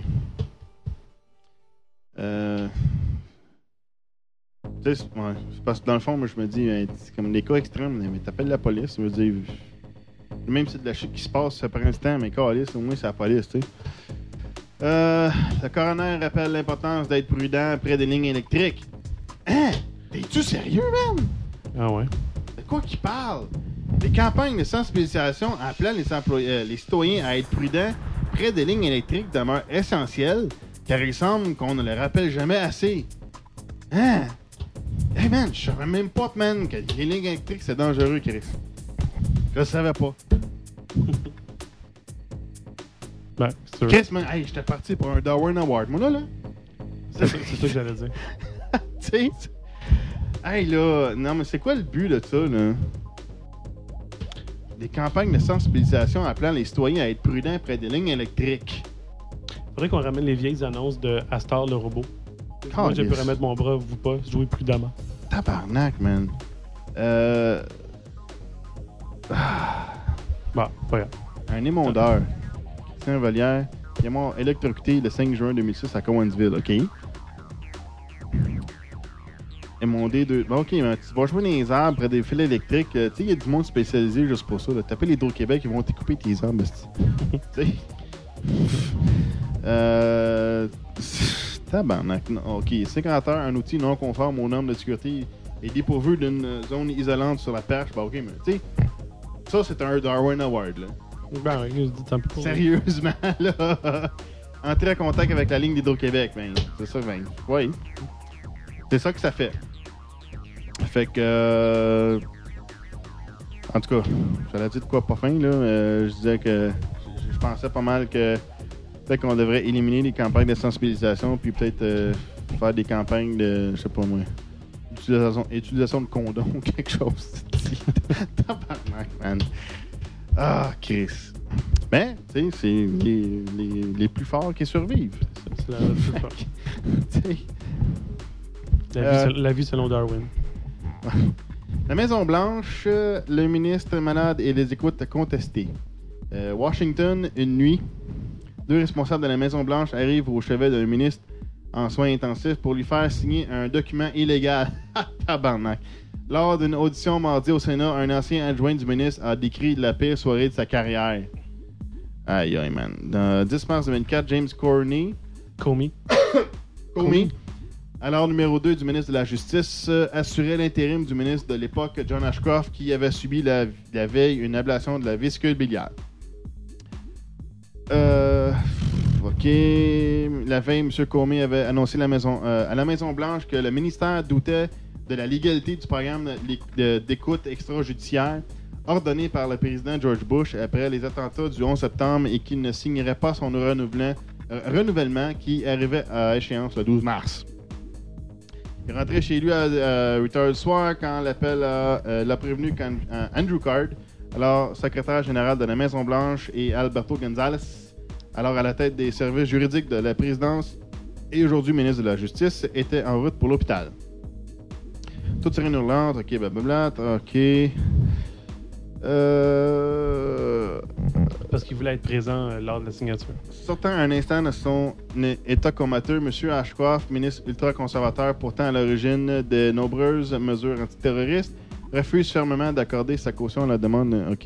Euh. Tu sais, c'est, ouais, c'est parce que dans le fond, moi, je me dis, hein, c'est comme des cas extrêmes, mais t'appelles la police, je veux dire. Même si c'est de la chute qui se passe, ça prend du temps, mais calice, au moins, c'est la police, tu sais. Euh. Le coroner rappelle l'importance d'être prudent près des lignes électriques. Hein? T'es-tu sérieux, man? Ah ouais? De quoi qu'il parle? Les campagnes de sensibilisation appelant les, employés, euh, les citoyens à être prudents près des lignes électriques demeurent essentielles, car il semble qu'on ne le rappelle jamais assez. Hein? Hey man, je savais même pas, man, que les lignes électriques c'est dangereux, Chris. Je le savais pas. Ben, c'est sûr. Chris, man, hey, j'étais parti pour un Darwin Award, moi là, là. C'est ça, c'est ça que j'allais dire. Tu sais, hey là, non mais c'est quoi le but de ça, là? Des campagnes de sensibilisation appelant les citoyens à être prudents près des lignes électriques. Faudrait qu'on ramène les vieilles annonces de Astor le robot. Moi, j'ai pu remettre mon bras, vous pas, jouer prudemment. Tabarnak, man. Euh... Bon, pas grave. Un émondeur, Christian Vallière, qui est mort électrocuté le cinq juin deux mille six à Cowansville, OK? Émondé de... Bon, OK, mais tu vas jouer dans les arbres près des fils électriques. Euh, tu sais, il y a du monde spécialisé juste pour ça. Là. Taper l'Hydro-Québec, ils vont t'écouper tes arbres. Tu sais? euh... Tabarnak. Non, OK, cinquante heures, un outil non conforme aux normes de sécurité est dépourvu d'une zone isolante sur la perche. Bah, OK, mais tu sais, ça, c'est un Darwin Award, là. Ben, ouais, je dis tant pis pour Sérieusement, là. Entrer en contact avec la ligne d'Hydro-Québec, ben, c'est ça, ben, oui. C'est ça que ça fait. Fait que... Euh... En tout cas, j'allais dire de quoi pas fin, là. Euh, je disais que je, je pensais pas mal que peut-être qu'on devrait éliminer les campagnes de sensibilisation puis peut-être euh, faire des campagnes de, je sais pas moi, utilisation, utilisation de condoms ou quelque chose. Tabarnak, man. Ah, Chris. Mais, tu sais, c'est les, les, les plus forts qui survivent. C'est, c'est la, la plus forte. Tu sais... La, Euh, vie, la vie selon Darwin. La Maison-Blanche, euh, le ministre malade et les écoutes contestées. Euh, Washington, une nuit, deux responsables de la Maison-Blanche arrivent au chevet d'un ministre en soins intensifs pour lui faire signer un document illégal. Tabarnak. Lors d'une audition mardi au Sénat, un ancien adjoint du ministre a décrit la pire soirée de sa carrière. Aïe, aïe, man. Dans dix mars deux mille vingt-quatre, James Corney, Comey. Comey, alors numéro deux du ministre de la Justice, euh, assurait l'intérim du ministre de l'époque, John Ashcroft, qui avait subi la, la veille une ablation de la vésicule biliaire. Euh, OK. La veille, M. Comey avait annoncé la maison, euh, à la Maison-Blanche que le ministère doutait de la légalité du programme de- de- d'écoute extrajudiciaire ordonné par le président George Bush après les attentats du onze septembre et qu'il ne signerait pas son renouvellement, euh, renouvellement qui arrivait à échéance le douze mars. Il est rentré chez lui à, à huit heures du soir quand l'appel a, euh, l'a prévenu qu'An- euh, Andrew Card, alors secrétaire général de la Maison-Blanche, et Alberto González, alors à la tête des services juridiques de la présidence et aujourd'hui ministre de la Justice, étaient en route pour l'hôpital. Toute sirène hurlante, ok, blablabla, ok. Euh... Parce qu'il voulait être présent euh, lors de la signature. Sortant un instant de son état comateux, M. Ashcroft, ministre ultra-conservateur pourtant à l'origine de nombreuses mesures antiterroristes, refuse fermement d'accorder sa caution à la demande. OK.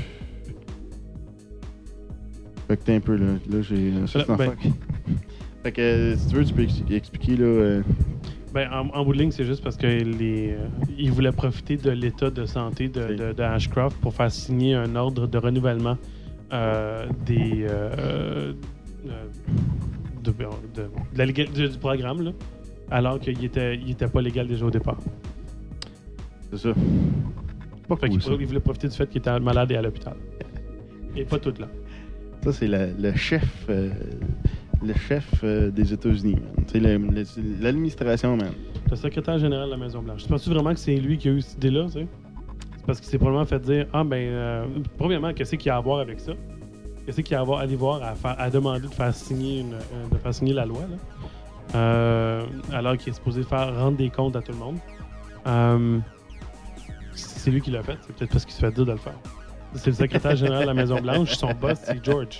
Fait que t'es un peu là. Là, j'ai. Ça, c'est Ben- en fait. Fait que euh, si tu veux, tu peux ex- expliquer là. Euh... Ben, en, en bout de ligne, c'est juste parce qu'il euh, il voulait profiter de l'état de santé de, de, de Ashcroft pour faire signer un ordre de renouvellement euh, des, euh, euh, de, de, de la légal- du, du programme, là, alors qu'il était, il était pas légal déjà au départ. C'est ça. Pas Fait cool, qu'il ça. il voulait profiter du fait qu'il était malade et à l'hôpital. Et pas tout là. Ça, c'est la- le chef. euh, le chef euh, des États-Unis, man. C'est le- le- c'est l'administration, man. Le secrétaire général de la Maison-Blanche. Tu penses vraiment que c'est lui qui a eu cette idée-là, tu sais? C'est parce qu'il s'est probablement fait dire ah, ben, euh, premièrement, qu'est-ce qu'il y a à voir avec ça? Qu'est-ce qu'il y a à voir, aller voir, à, faire, à demander de faire signer, une, euh, de faire signer la loi, là? Euh, alors qu'il est supposé faire rendre des comptes à tout le monde. Euh, c'est lui qui l'a fait, c'est peut-être parce qu'il se fait dire de le faire. C'est le secrétaire général de la Maison-Blanche, son boss, c'est George.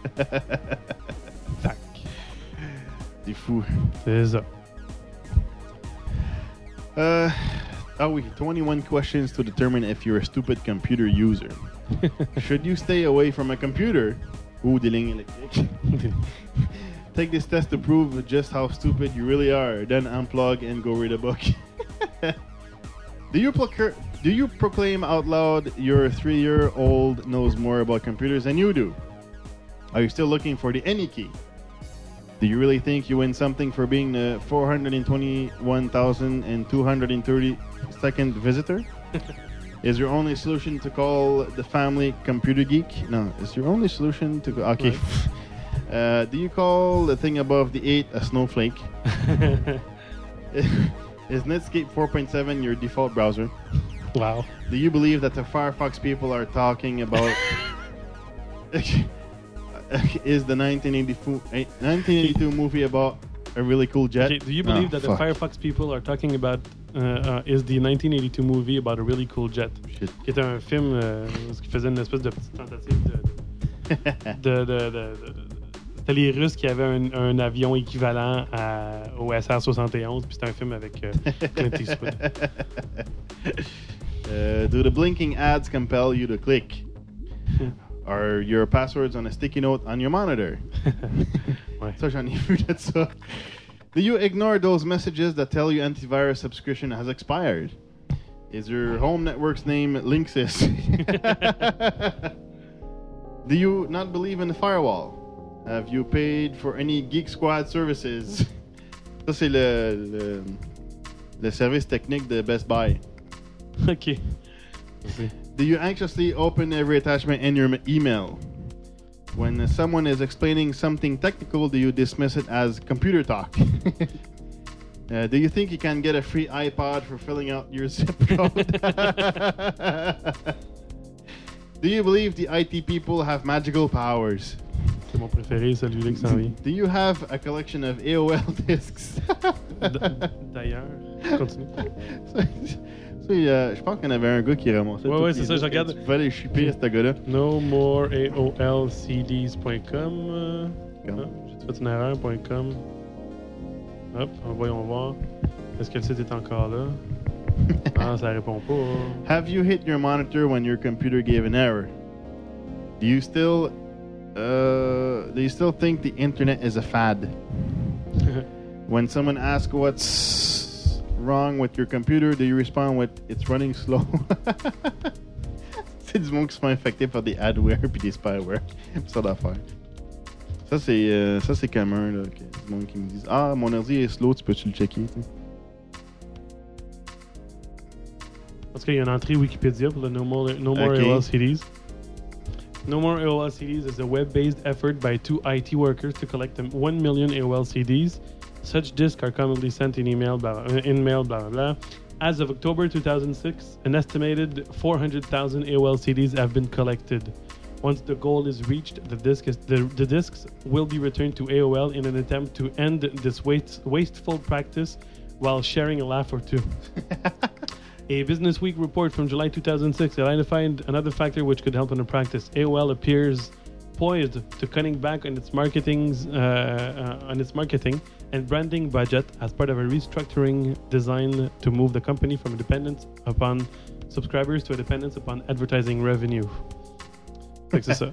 Tac. C'est fou. C'est ça. Uh, ah oui, twenty-one questions to determine if you're a stupid computer user. Should you stay away from a computer? Ou des lignes électriques. Take this test to prove just how stupid you really are. Then unplug and go read a book. do you procur- Do you proclaim out loud your three-year-old knows more about computers than you do? Are you still looking for the any key? Do you really think you win something for being the four hundred twenty-one thousand two hundred thirty-second visitor? Is your only solution to call the family computer geek? No, is your only solution to... Okay. Uh, do you call the thing above the eight a snowflake? Is Netscape four point seven your default browser? Wow. Do you believe that the Firefox people are talking about... Is the nineteen eighty-two movie about a really cool jet. Okay, do you believe Oh, that fuck. the Firefox people are talking about uh, uh, is the nineteen eighty-two movie about a really cool jet? Shit. Qui était un film euh, qui faisait une espèce de petite tentative de... de, de, de, de, de- c'était les Russes qui avaient un, un avion équivalent à, au S R soixante et onze, puis c'était un film avec euh, Clint Eastwood. Uh, do the blinking ads compel you to click? Are your passwords on a sticky note on your monitor? Ouais. Ça, j'en ai vu de ça. Do you ignore those messages that tell you antivirus subscription has expired? Is your home network's name Linksys? Do you not believe in the firewall? Have you paid for any Geek Squad services? Ça, c'est le, le, le service technique de Best Buy. OK. Merci. Do you anxiously open every attachment in your m- email? When uh, someone is explaining something technical, do you dismiss it as computer talk? uh, do you think you can get a free iPod for filling out your zip code? Do you believe the I T people have magical powers? C'est mon préféré, celui-là qui s'en vient. Do you have a collection of A O L discs? D- D'ailleurs, continue. Ça, ça, euh, je pense qu'il y en avait un gars qui ramassait. Ouais, tous ouais, les c'est ça, je disques. regarde. Tu pouvais aller shipper ce gars-là. No more A O L C Ds point com. Euh, Comme. ah, J'ai fait une erreur, .com. Hop, voyons voir. Est-ce que le site est encore là? Ah, ça répond pas. Have you hit your monitor when your computer gave an error? Do you still uh, do you still think the internet is a fad? When someone asks what's wrong with your computer, do you respond with "It's running slow"? C'est du monde qui se fait infecter par des adware puis des spyware, ça d'affaires. Ça c'est euh, ça c'est commun là, que du monde qui me disent ah mon ordi est slow, tu peux-tu le checker? T'sais? Parce qu'il y a une entrée Wikipédia pour le No More, no more Okay. A O L C Ds. No More A O L C Ds is a web-based effort by two I T workers to collect them one million A O L C Ds. Such disks are commonly sent in email, blah, blah, in mail, blah, blah, blah. As of October two thousand six, an estimated four hundred thousand A O L C Ds have been collected. Once the goal is reached, the, disc is, the, the disks will be returned to A O L in an attempt to end this waste, wasteful practice while sharing a laugh or two. A Business Week report from July two thousand six identified another factor which could help in the practice. A O L appears poised to cutting back on its marketing, uh, uh, on its marketing and branding budget as part of a restructuring designed to move the company from a dependence upon subscribers to a dependence upon advertising revenue. Fait que c'est ça.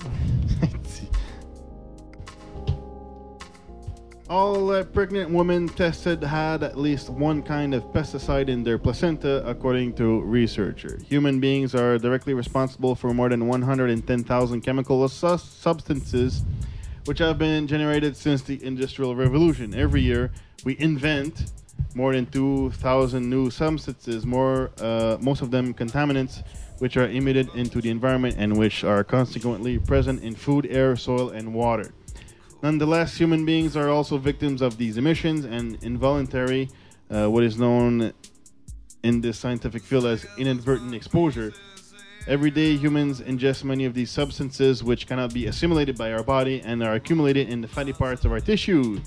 All uh, pregnant women tested had at least one kind of pesticide in their placenta, according to researchers. Human beings are directly responsible for more than one hundred ten thousand chemical su- substances which have been generated since the Industrial Revolution. Every year, we invent more than two thousand new substances, more, uh, most of them contaminants, which are emitted into the environment and which are consequently present in food, air, soil, and water. Nonetheless, human beings are also victims of these emissions and involuntary, uh, what is known in this scientific field as inadvertent exposure. Every day, humans ingest many of these substances which cannot be assimilated by our body and are accumulated in the fatty parts of our tissue.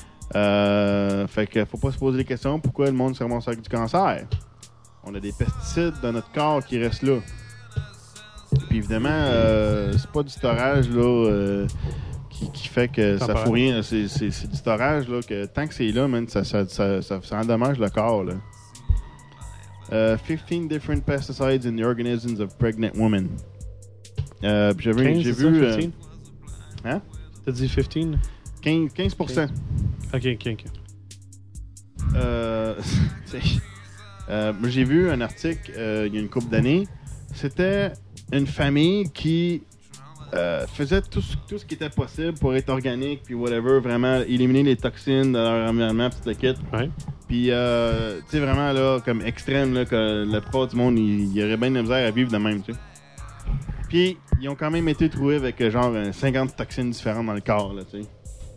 Euh, fait que faut pas se poser des questions pourquoi le monde se ramasse avec du cancer. On a des pesticides dans notre corps qui restent là. Puis évidemment, euh, c'est pas du storage là. Euh, Qui, qui fait que ça fout rien. C'est, c'est, c'est du storage là, que tant que c'est là, man, ça, ça, ça, ça, ça endommage le corps. Là. Uh, fifteen different pesticides in the organisms of pregnant women. Euh, j'ai vu. quinze, J'ai c'est vu ça, euh, quinze? hein? T'as dit quinze? quinze, quinze pour cent. Ok, ok, ok. Euh, euh, j'ai vu un article euh, il y a une couple d'années. C'était une famille qui Euh, faisait tout ce, tout ce qui était possible pour être organique, puis whatever, vraiment éliminer les toxines de leur environnement, puis tout le kit. Ouais. Puis, euh, tu sais, vraiment, là, comme extrême, là, que la plupart du monde, il y aurait bien de la misère à vivre de même, tu sais. Puis, ils ont quand même été trouvés avec, euh, genre, cinquante toxines différentes dans le corps, là, tu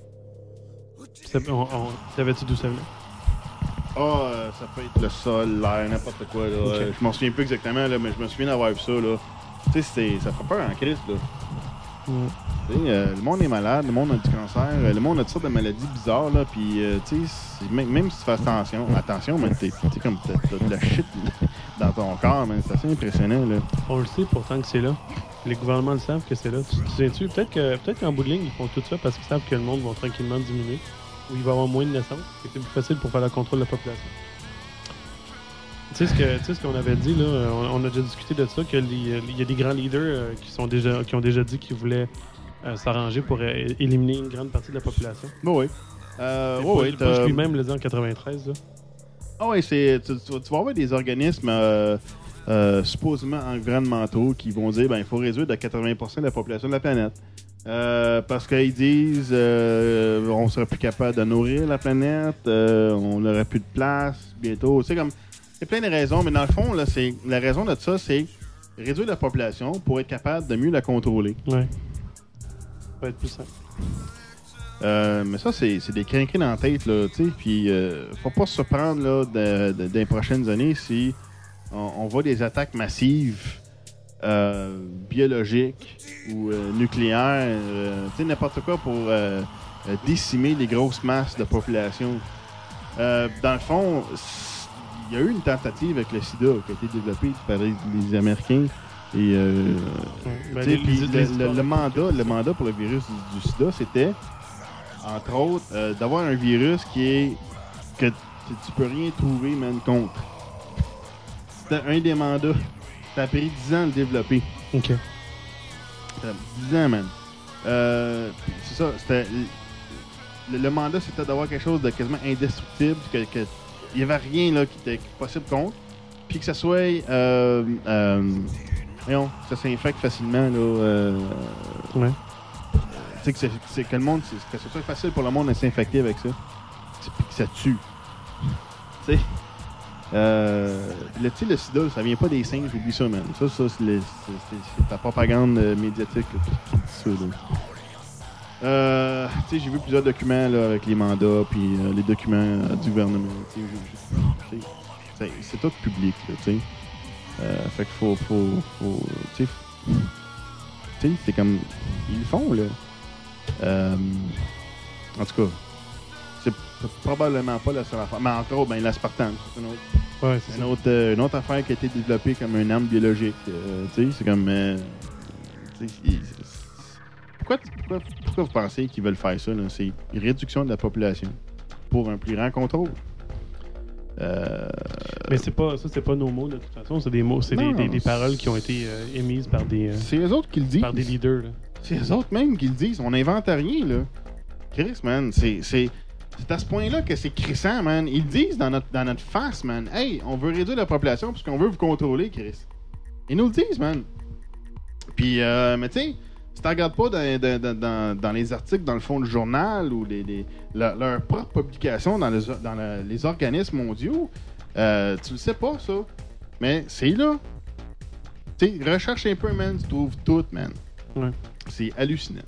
sais. On, on, savais-tu d'où ça venait? Ah, oh, euh, ça peut être le sol, l'air, n'importe quoi, là. Okay. Euh, je m'en souviens plus exactement, là, mais je me souviens d'avoir vu ça, là. Tu sais, ça fait peur en crise, là. Mm. Tu sais, euh, le monde est malade, le monde a du cancer, euh, le monde a toutes sortes de maladies bizarres, là, puis, euh, tu sais, même, même si tu fais attention, attention, mais t'es, t'es comme, t'as, t'as de la shit dans ton corps, man, c'est assez impressionnant, là. On le sait pourtant que c'est là. Les gouvernements le savent que c'est là. Tu te souviens-tu? Peut-être, que, peut-être qu'en bout de ligne, ils font tout ça parce qu'ils savent que le monde va tranquillement diminuer, ou il va y avoir moins de naissances, et c'est plus facile pour faire le contrôle de la population. Tu sais ce que, tu sais ce qu'on avait dit, là, on, on a déjà discuté de ça, qu'il y a des grands leaders euh, qui, sont déjà, qui ont déjà dit qu'ils voulaient euh, s'arranger pour euh, éliminer une grande partie de la population. Bah oui. Euh, ouais, ouais, Bush lui-même le dit en quatre-vingt-treize. Là. Ah oui, c'est, tu, tu, tu vas avoir des organismes euh, euh, supposément environnementaux qui vont dire ben il faut réduire de quatre-vingts pour cent de la population de la planète. Euh, parce qu'ils disent euh, on serait plus capable de nourrir la planète, euh, on n'aurait plus de place bientôt. C'est comme il y a plein de raisons, mais dans le fond, là, c'est, la raison de ça, c'est réduire la population pour être capable de mieux la contrôler. Ouais. Ça va être plus simple. Euh, mais ça, c'est, c'est des crinqueries dans la tête, là, tu sais. Puis, euh, faut pas se surprendre, là, de, de, dans les prochaines années si on, on voit des attaques massives euh, biologiques ou euh, nucléaires, euh, tu sais, n'importe quoi pour euh, euh, décimer les grosses masses de population. Euh, dans le fond, il y a eu une tentative avec le sida qui a été développée par les, les Américains. Et euh, ben, les, les, le, les le, le, mandat, le mandat pour le virus du, du sida, c'était, entre autres, euh, d'avoir un virus qui est que tu, tu peux rien trouver, man, contre. C'était un des mandats. Ça a pris dix ans à le développer. OK. dix ans, man. Euh, c'est ça, c'était... Le, le mandat, c'était d'avoir quelque chose de quasiment indestructible, que... que il n'y avait rien là, qui était possible contre. Puis que ça soit. Euh, euh, voyons, ça s'infecte facilement. Là, euh, ouais. Tu sais, que, c'est, c'est, que le monde. C'est, que ce soit facile pour le monde de s'infecter avec ça. Puis que ça tue. Tu sais. Euh, le, le sida, ça vient pas des singes, j'oublie ça, man. Ça, ça c'est, le, c'est, c'est, c'est ta propagande médiatique là, qui dit ça. Là. Euh, tu sais, j'ai vu plusieurs documents là, avec les mandats puis euh, les documents euh, du gouvernement. T'sais, j'ai, j'ai, c'est, c'est tout public, là, tu sais. Euh, fait qu'il faut, faut, faut tu sais, c'est comme ils le font là. Euh, en tout cas, c'est probablement pas la seule affaire. Mais encore, ben l'aspartame, c'est une autre, ouais, c'est une autre, euh, une autre affaire qui a été développée comme une arme biologique. Euh, tu sais, c'est comme, euh, tu sais, Pourquoi, pourquoi, pourquoi vous pensez qu'ils veulent faire ça? Là? C'est une réduction de la population pour un plus grand contrôle. Euh... Mais c'est pas, ça, c'est pas nos mots, de toute façon. C'est des mots, c'est non, des, des, des paroles qui ont été euh, émises par des... Euh, c'est eux autres qui le disent. Par des leaders. Là. C'est eux autres même qui le disent. On n'invente rien, là. Chris, man, c'est, c'est, c'est à ce point-là que c'est crissant, man. Ils le disent dans notre, dans notre face, man. Hey, on veut réduire la population parce qu'on veut vous contrôler, Chris. Ils nous le disent, man. Puis, euh, mais tu sais... Si tu ne regardes pas dans, dans, dans, dans les articles dans le fond du journal ou les, les, leur, leur propre publication dans, les, dans le, les organismes mondiaux, euh, tu le sais pas, ça. Mais c'est là. Tu sais, recherche un peu, man, tu trouves tout, man. Ouais. C'est hallucinant.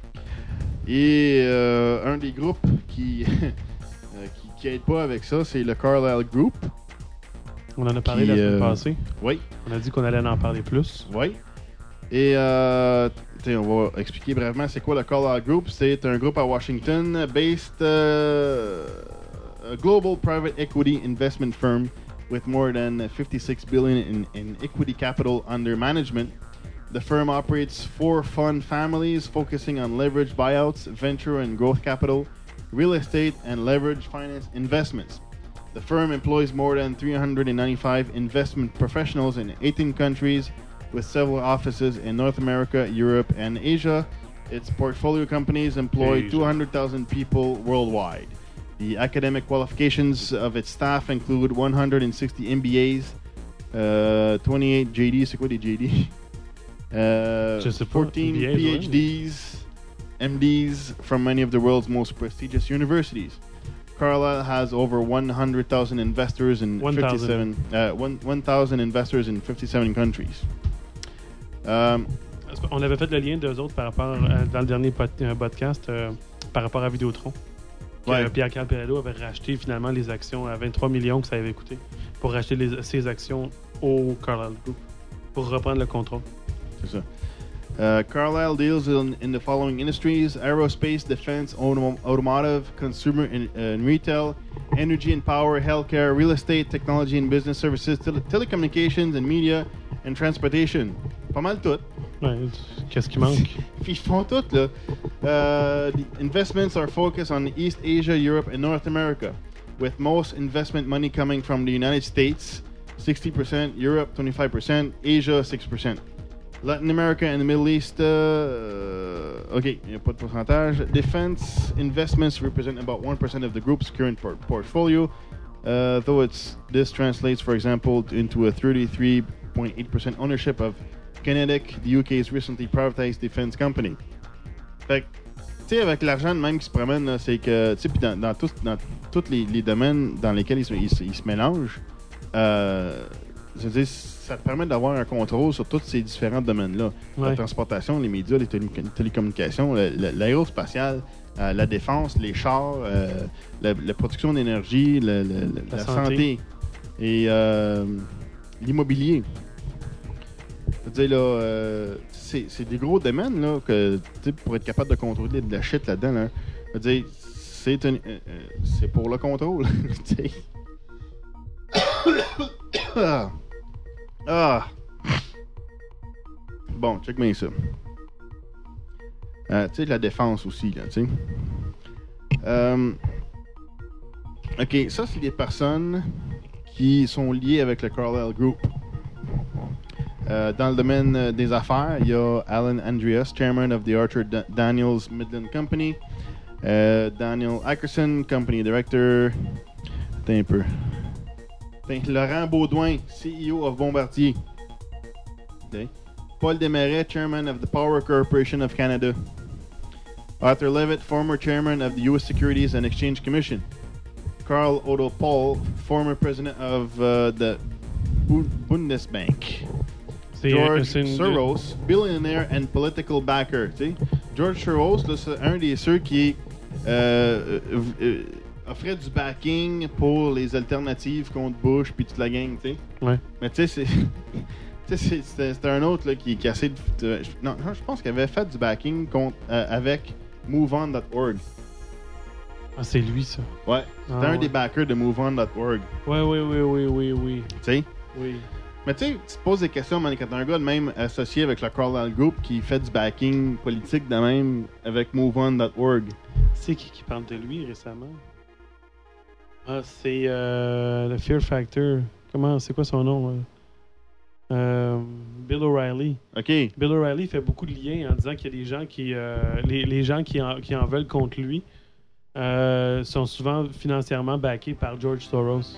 Et euh, un des groupes qui, qui, qui aide pas avec ça, c'est le Carlyle Group. On en a parlé qui, la semaine euh, passée. Oui. On a dit qu'on allait en parler plus. Oui. Et euh, on va expliquer brièvement c'est quoi le Carlyle Group. C'est un groupe à Washington based uh, a global private equity investment firm with more than fifty-six billion in, in equity capital under management. The firm operates four fund families focusing on leveraged buyouts, venture and growth capital, real estate, and leveraged finance investments. The firm employs more than three hundred ninety-five investment professionals in eighteen countries, with several offices in North America, Europe, and Asia. Its portfolio companies employ two hundred thousand people worldwide. The academic qualifications of its staff include one hundred sixty M B As, uh, twenty-eight J Ds, c'est quoi des J D? Uh, fourteen M B As, P H Ds, ouais. M Ds from many of the world's most prestigious universities. Carlyle has over one hundred thousand investors in one fifty-seven uh, one thousand investors in fifty-seven countries. Um, On avait fait le lien d'eux autres par rapport à, dans le dernier pod, euh, podcast euh, par rapport à Vidéotron. Ouais. Que Pierre-Carl Perello avait racheté finalement les actions à vingt-trois millions que ça avait coûté pour racheter les, ses actions au Carlyle Group pour reprendre le contrôle. C'est ça. Uh, Carlyle deals in, in the following industries: aerospace, defense, autom- automotive, consumer and, uh, and retail, energy and power, healthcare, real estate, technology and business services, tele- telecommunications and media, and transportation. Pas mal tout. Ouais, qu'est-ce qui manque? Puis ils font tout, là. Uh, the investments are focused on East Asia, Europe, and North America, with most investment money coming from the United States, sixty percent, Europe, twenty-five percent, Asia, six percent. Latin America and the Middle East, uh, OK, il n'y a pas de pourcentage. Defense investments represent about one percent of the group's current por- portfolio, uh, though it's, this translates, for example, into a thirty-three point eight percent ownership of Kinetic, the U K's recently privatized defense company. Fait que, tu sais, avec l'argent de même qui se promène, là, c'est que, tu sais, puis dans, dans tous dans tous les, les domaines dans lesquels ils se, ils se, ils se mélangent, euh, je veux dire, ça te permet d'avoir un contrôle sur tous ces différents domaines-là. Ouais. La transportation, les médias, les télé- télécommunications, le- le- l'aérospatiale, euh, la défense, les chars, euh, la, la production d'énergie, le- le- le- La la, santé. santé. et euh, l'immobilier. Je veux dire, là, euh, c'est, c'est des gros domaines, là, que, tu sais, pour être capable de contrôler de la shit là-dedans, là. Je veux dire, c'est, un, euh, euh, c'est pour le contrôle, tu sais. ah. ah. Bon, check bien ça. Euh, tu sais, de la défense aussi, là, tu sais. Euh, OK, ça, c'est des personnes qui sont liées avec le Carlyle Group. Euh, dans le domaine euh, des affaires, il y a Alan Andreas, chairman of the Archer Da- Daniels Midland Company. Euh, Daniel Ackerson, company director. Attends un peu. Attends, Laurent Baudouin, C E O of Bombardier. Okay. Paul Desmarais, chairman of the Power Corporation of Canada. Arthur Levitt, former chairman of the U S Securities and Exchange Commission. Carl Otto Paul, former president of uh, the Bu- Bundesbank. C'est, George c'est une- Soros, billionaire and political backer. Tu sais, George Soros, là, c'est un des ceux qui euh, euh, euh, offrait du backing pour les alternatives contre Bush puis toute la gang. Tu sais. Ouais. Mais tu sais, c'est, tu sais, c'est- c'était, c'était un autre là, qui, qui a essayé de. de- non, non, je pense qu'il avait fait du backing contre, euh, avec move on dot org. Ah, c'est lui, ça. Ouais, c'était Ah, un ouais. des backers de move on dot org. Ouais, oui, oui, oui, oui, oui. Tu sais. Oui. Mais tu sais, tu te poses des questions, man, quand t'as un gars de même associé avec le Carlyle Group qui fait du backing politique de même avec move on dot org. C'est qui qui parle de lui récemment? Ah, c'est euh, le Fear Factor. Comment, c'est quoi son nom? euh? Euh, Bill O'Reilly. OK. Bill O'Reilly fait beaucoup de liens en disant qu'il y a des gens qui, euh, les, les gens qui en, qui en veulent contre lui euh, sont souvent financièrement backés par George Soros.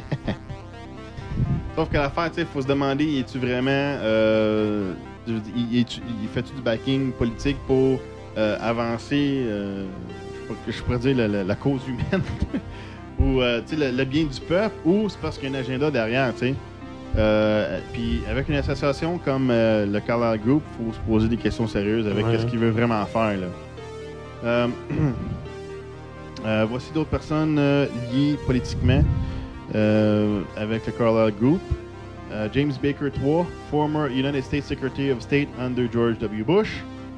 Sauf que l'affaire, tu sais, il faut se demander, es-tu vraiment. Euh, je veux dire, il, il, il fait-tu du backing politique pour euh, avancer, euh, je, sais pas, je pourrais dire, la, la- la cause humaine, ou euh, tu sais, le, le bien du peuple, ou c'est parce qu'il y a un agenda derrière, tu sais. Euh, Puis avec une association comme euh, le Carlyle Group, il faut se poser des questions sérieuses avec Ouais. ce qu'il veut vraiment faire, là. Euh, euh, voici d'autres personnes euh, liées politiquement. Euh, avec le Carlyle Group. Uh, James Baker the second, former United States Secretary of State under George W. Bush.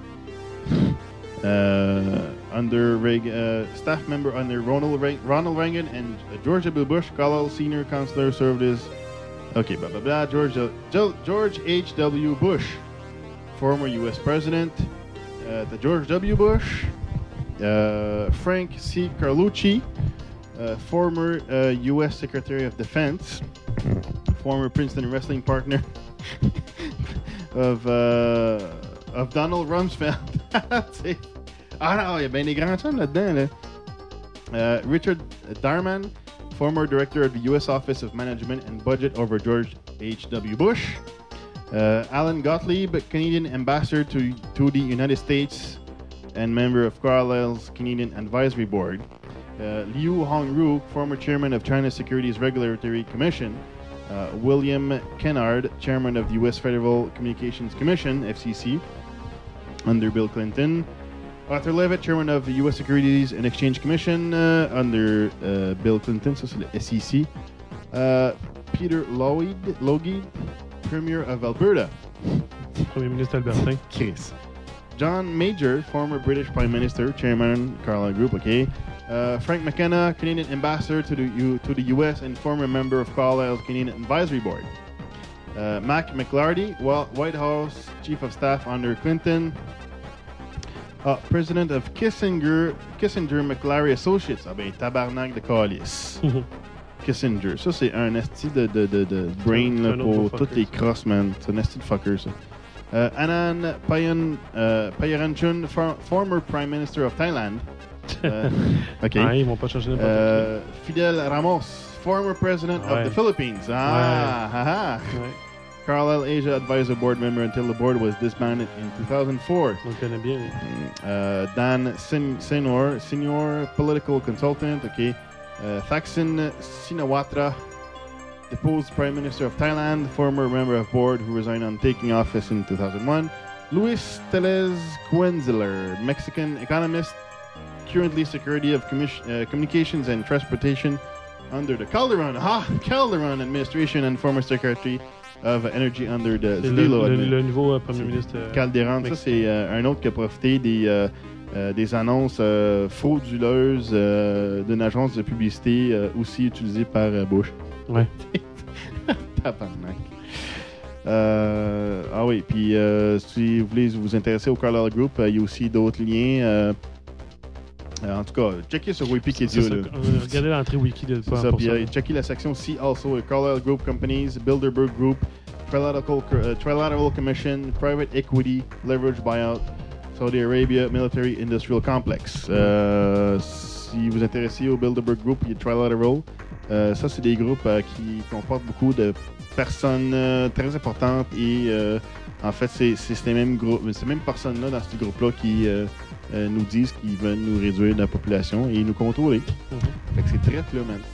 Uh, under Reagan, uh, staff member under Ronald, Re- Ronald Reagan and George W. Bush. Carlyle senior counselor served as. Okay, blah blah blah. George Jo- George H W. Bush, former U S President. Uh, the George W. Bush. Uh, Frank C. Carlucci. Uh, former uh, U S Secretary of Defense, former Princeton wrestling partner of uh, of Donald Rumsfeld. C'est- ah non, il y a bien des grands chums là-dedans. Là. Uh, Richard Darman, former director of the U S Office of Management and Budget over George H W. Bush. Uh, Alan Gottlieb, Canadian ambassador to, to the United States and member of Carlyle's Canadian Advisory Board. Uh, Liu Hongru, former chairman of China's Securities Regulatory Commission. Uh, William Kennard, chairman of the U S Federal Communications Commission, F C C, under Bill Clinton. Arthur Levitt, chairman of the U S Securities and Exchange Commission, uh, under uh, Bill Clinton, ça c'est le S E C. Uh, Peter Lloyd, Logie, premier of Alberta. Premier ministre albertain. Chris. John Major, former British Prime Minister, Chairman, Carlyle Group, okay. Uh, Frank McKenna, Canadian Ambassador to the, U- to the U S and former member of Carlyle's Canadian Advisory Board. Uh, Mac McLarty, White House Chief of Staff under Clinton. Ah, President of Kissinger, Kissinger McLary Associates. Ah ben, tabarnak de calice. Kissinger. Ça, c'est un esti de, de, de, de brain là, pour toutes les crosses, man. C'est un esti de fucker, ça. Uh, Anand Payan, uh, Payaranchun, for, former Prime Minister of Thailand. Uh, OK. Ah, ils vont pas changer n'importe uh, Fidel Ramos, former President ouais. of the Philippines. Ah, ouais. haha. Ouais. Carlyle Asia Advisor Board member until the board was disbanded in two thousand four. On le connaît bien. Uh, Dan Sin- Senior, Senior Political Consultant. OK. Uh, Thaksin Shinawatra, deposed Prime Minister of Thailand, former member of board who resigned on taking office in two thousand one. Luis Tellez Quenzeler, Mexican economist, currently Secretary of Commis- uh, Communications and Transportation under the Calderon, ah, Calderon administration and former Secretary of Energy under the C'est le, le, le nouveau euh, Premier ministre. Euh, Calderon, ça c'est euh, un autre qui a profité des... Euh, Euh, des annonces euh, frauduleuses euh, d'une agence de publicité euh, aussi utilisée par euh, Bush. Ouais. Tabarnak. Euh, ah oui, puis euh, si vous voulez vous intéresser au Carlyle Group, il euh, y a aussi d'autres liens. Euh, euh, en tout cas, checkez sur Wikipédia. Euh, regardez l'entrée wiki de ça. Puis euh, checkez la section See Also, Carlyle Group Companies, Bilderberg Group, Trilateral, uh, Trilateral Commission, Private Equity, Leverage Buyout, Saudi Arabia Military Industrial Complex. Euh, si vous vous intéressez au Bilderberg Group, il y a Trilateral. Euh, ça, c'est des groupes euh, qui comportent beaucoup de personnes euh, très importantes et euh, en fait, c'est, c'est ces mêmes groupes, ces mêmes personnes-là dans ce groupe-là qui euh, euh, nous disent qu'ils veulent nous réduire la population et nous contrôler. Mm-hmm. Fait que c'est très là, man.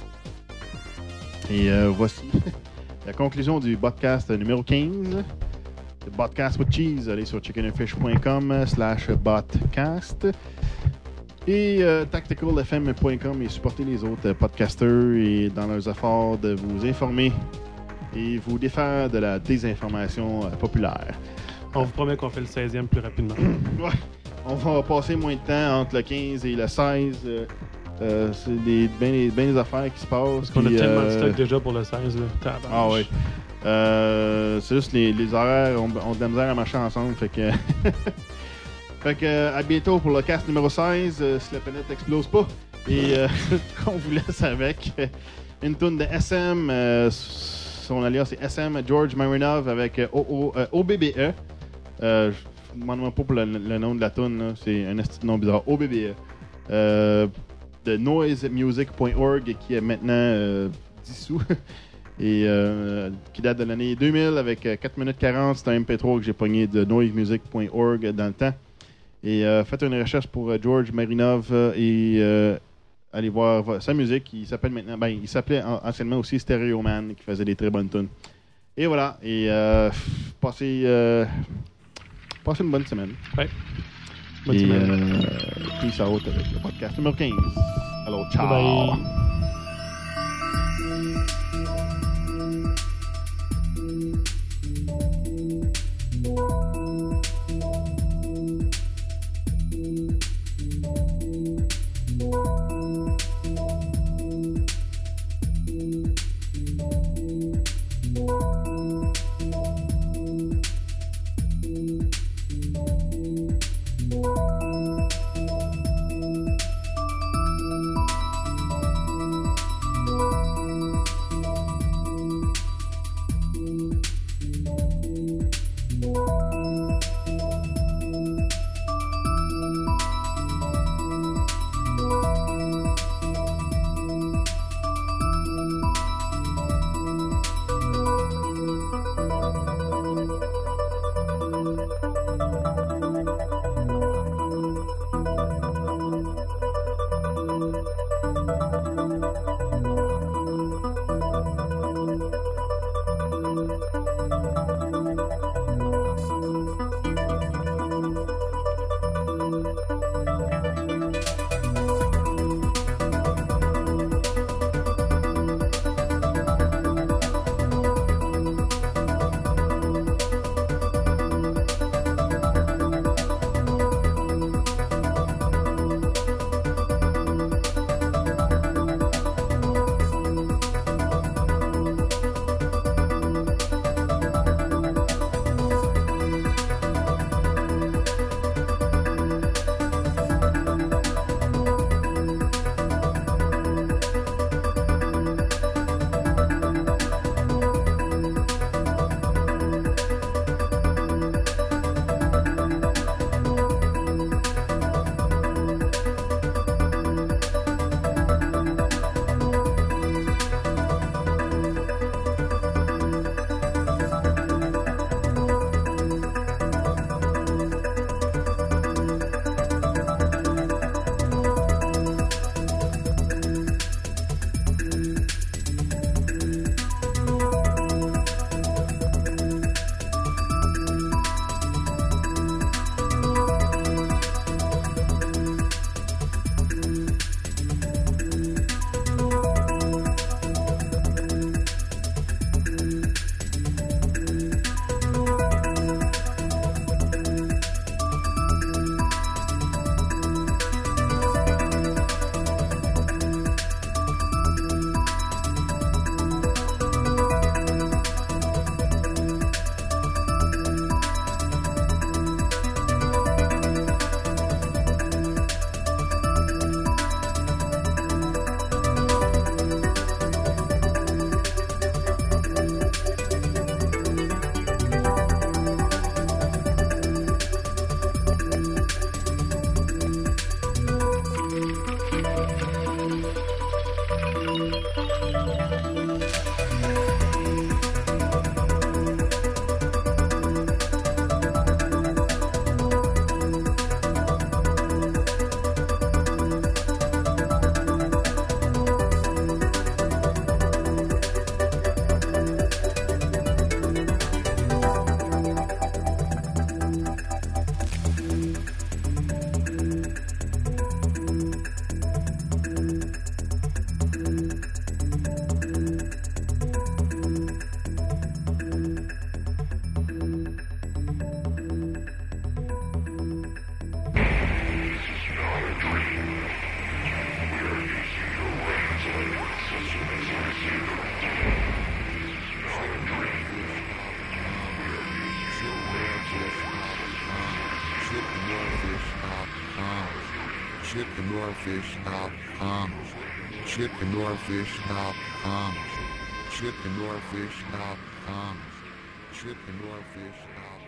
Et euh, voici la conclusion du podcast numéro quinze. Le Podcast with Cheese. Allez sur chickenandfish point com slash podcast. Et euh, tactical f m point com et supportez les autres podcasters et dans leurs efforts de vous informer et vous défaire de la désinformation euh, populaire. On vous promet qu'on fait le seizième plus rapidement. Ouais. On va passer moins de temps entre le quinze et le seize. Euh, euh, c'est des, bien, des, bien des affaires qui se passent. Parce qu'on puis, a tellement euh, de stock déjà pour le seize. Là. Tabarche. Ah oui. Euh, c'est juste les, les horaires ont, ont de la misère à marcher ensemble. Fait que, fait que à bientôt pour le cast numéro seize, euh, si la planète n'explose pas. Et euh, on vous laisse avec une toune de S M. Euh, son alias c'est S M George Marinov avec O O, euh, O B B E. Euh, je ne demande pas pour le, le nom de la toune, là. C'est un esti de nom bizarre. O B B E. Euh, de noise music point org qui est maintenant euh, dissous. Et euh, qui date de l'année deux mille avec euh, quatre minutes quarante. C'est un M P trois que j'ai pogné de noise music point org dans le temps. Et euh, faites une recherche pour euh, George Marinov euh, et euh, allez voir euh, sa musique. Il s'appelle maintenant, ben, il s'appelait anciennement aussi Stereo Man, qui faisait des très bonnes tunes. Et voilà. Et euh, passez, euh, passez une bonne semaine. Ouais. Bonne et semaine. Euh, peace out avec le podcast numéro quinze. Alors, ciao. Bye. chickenorfish.com. chickenorfish.com. chickenorfish.com. chickenorfish.com.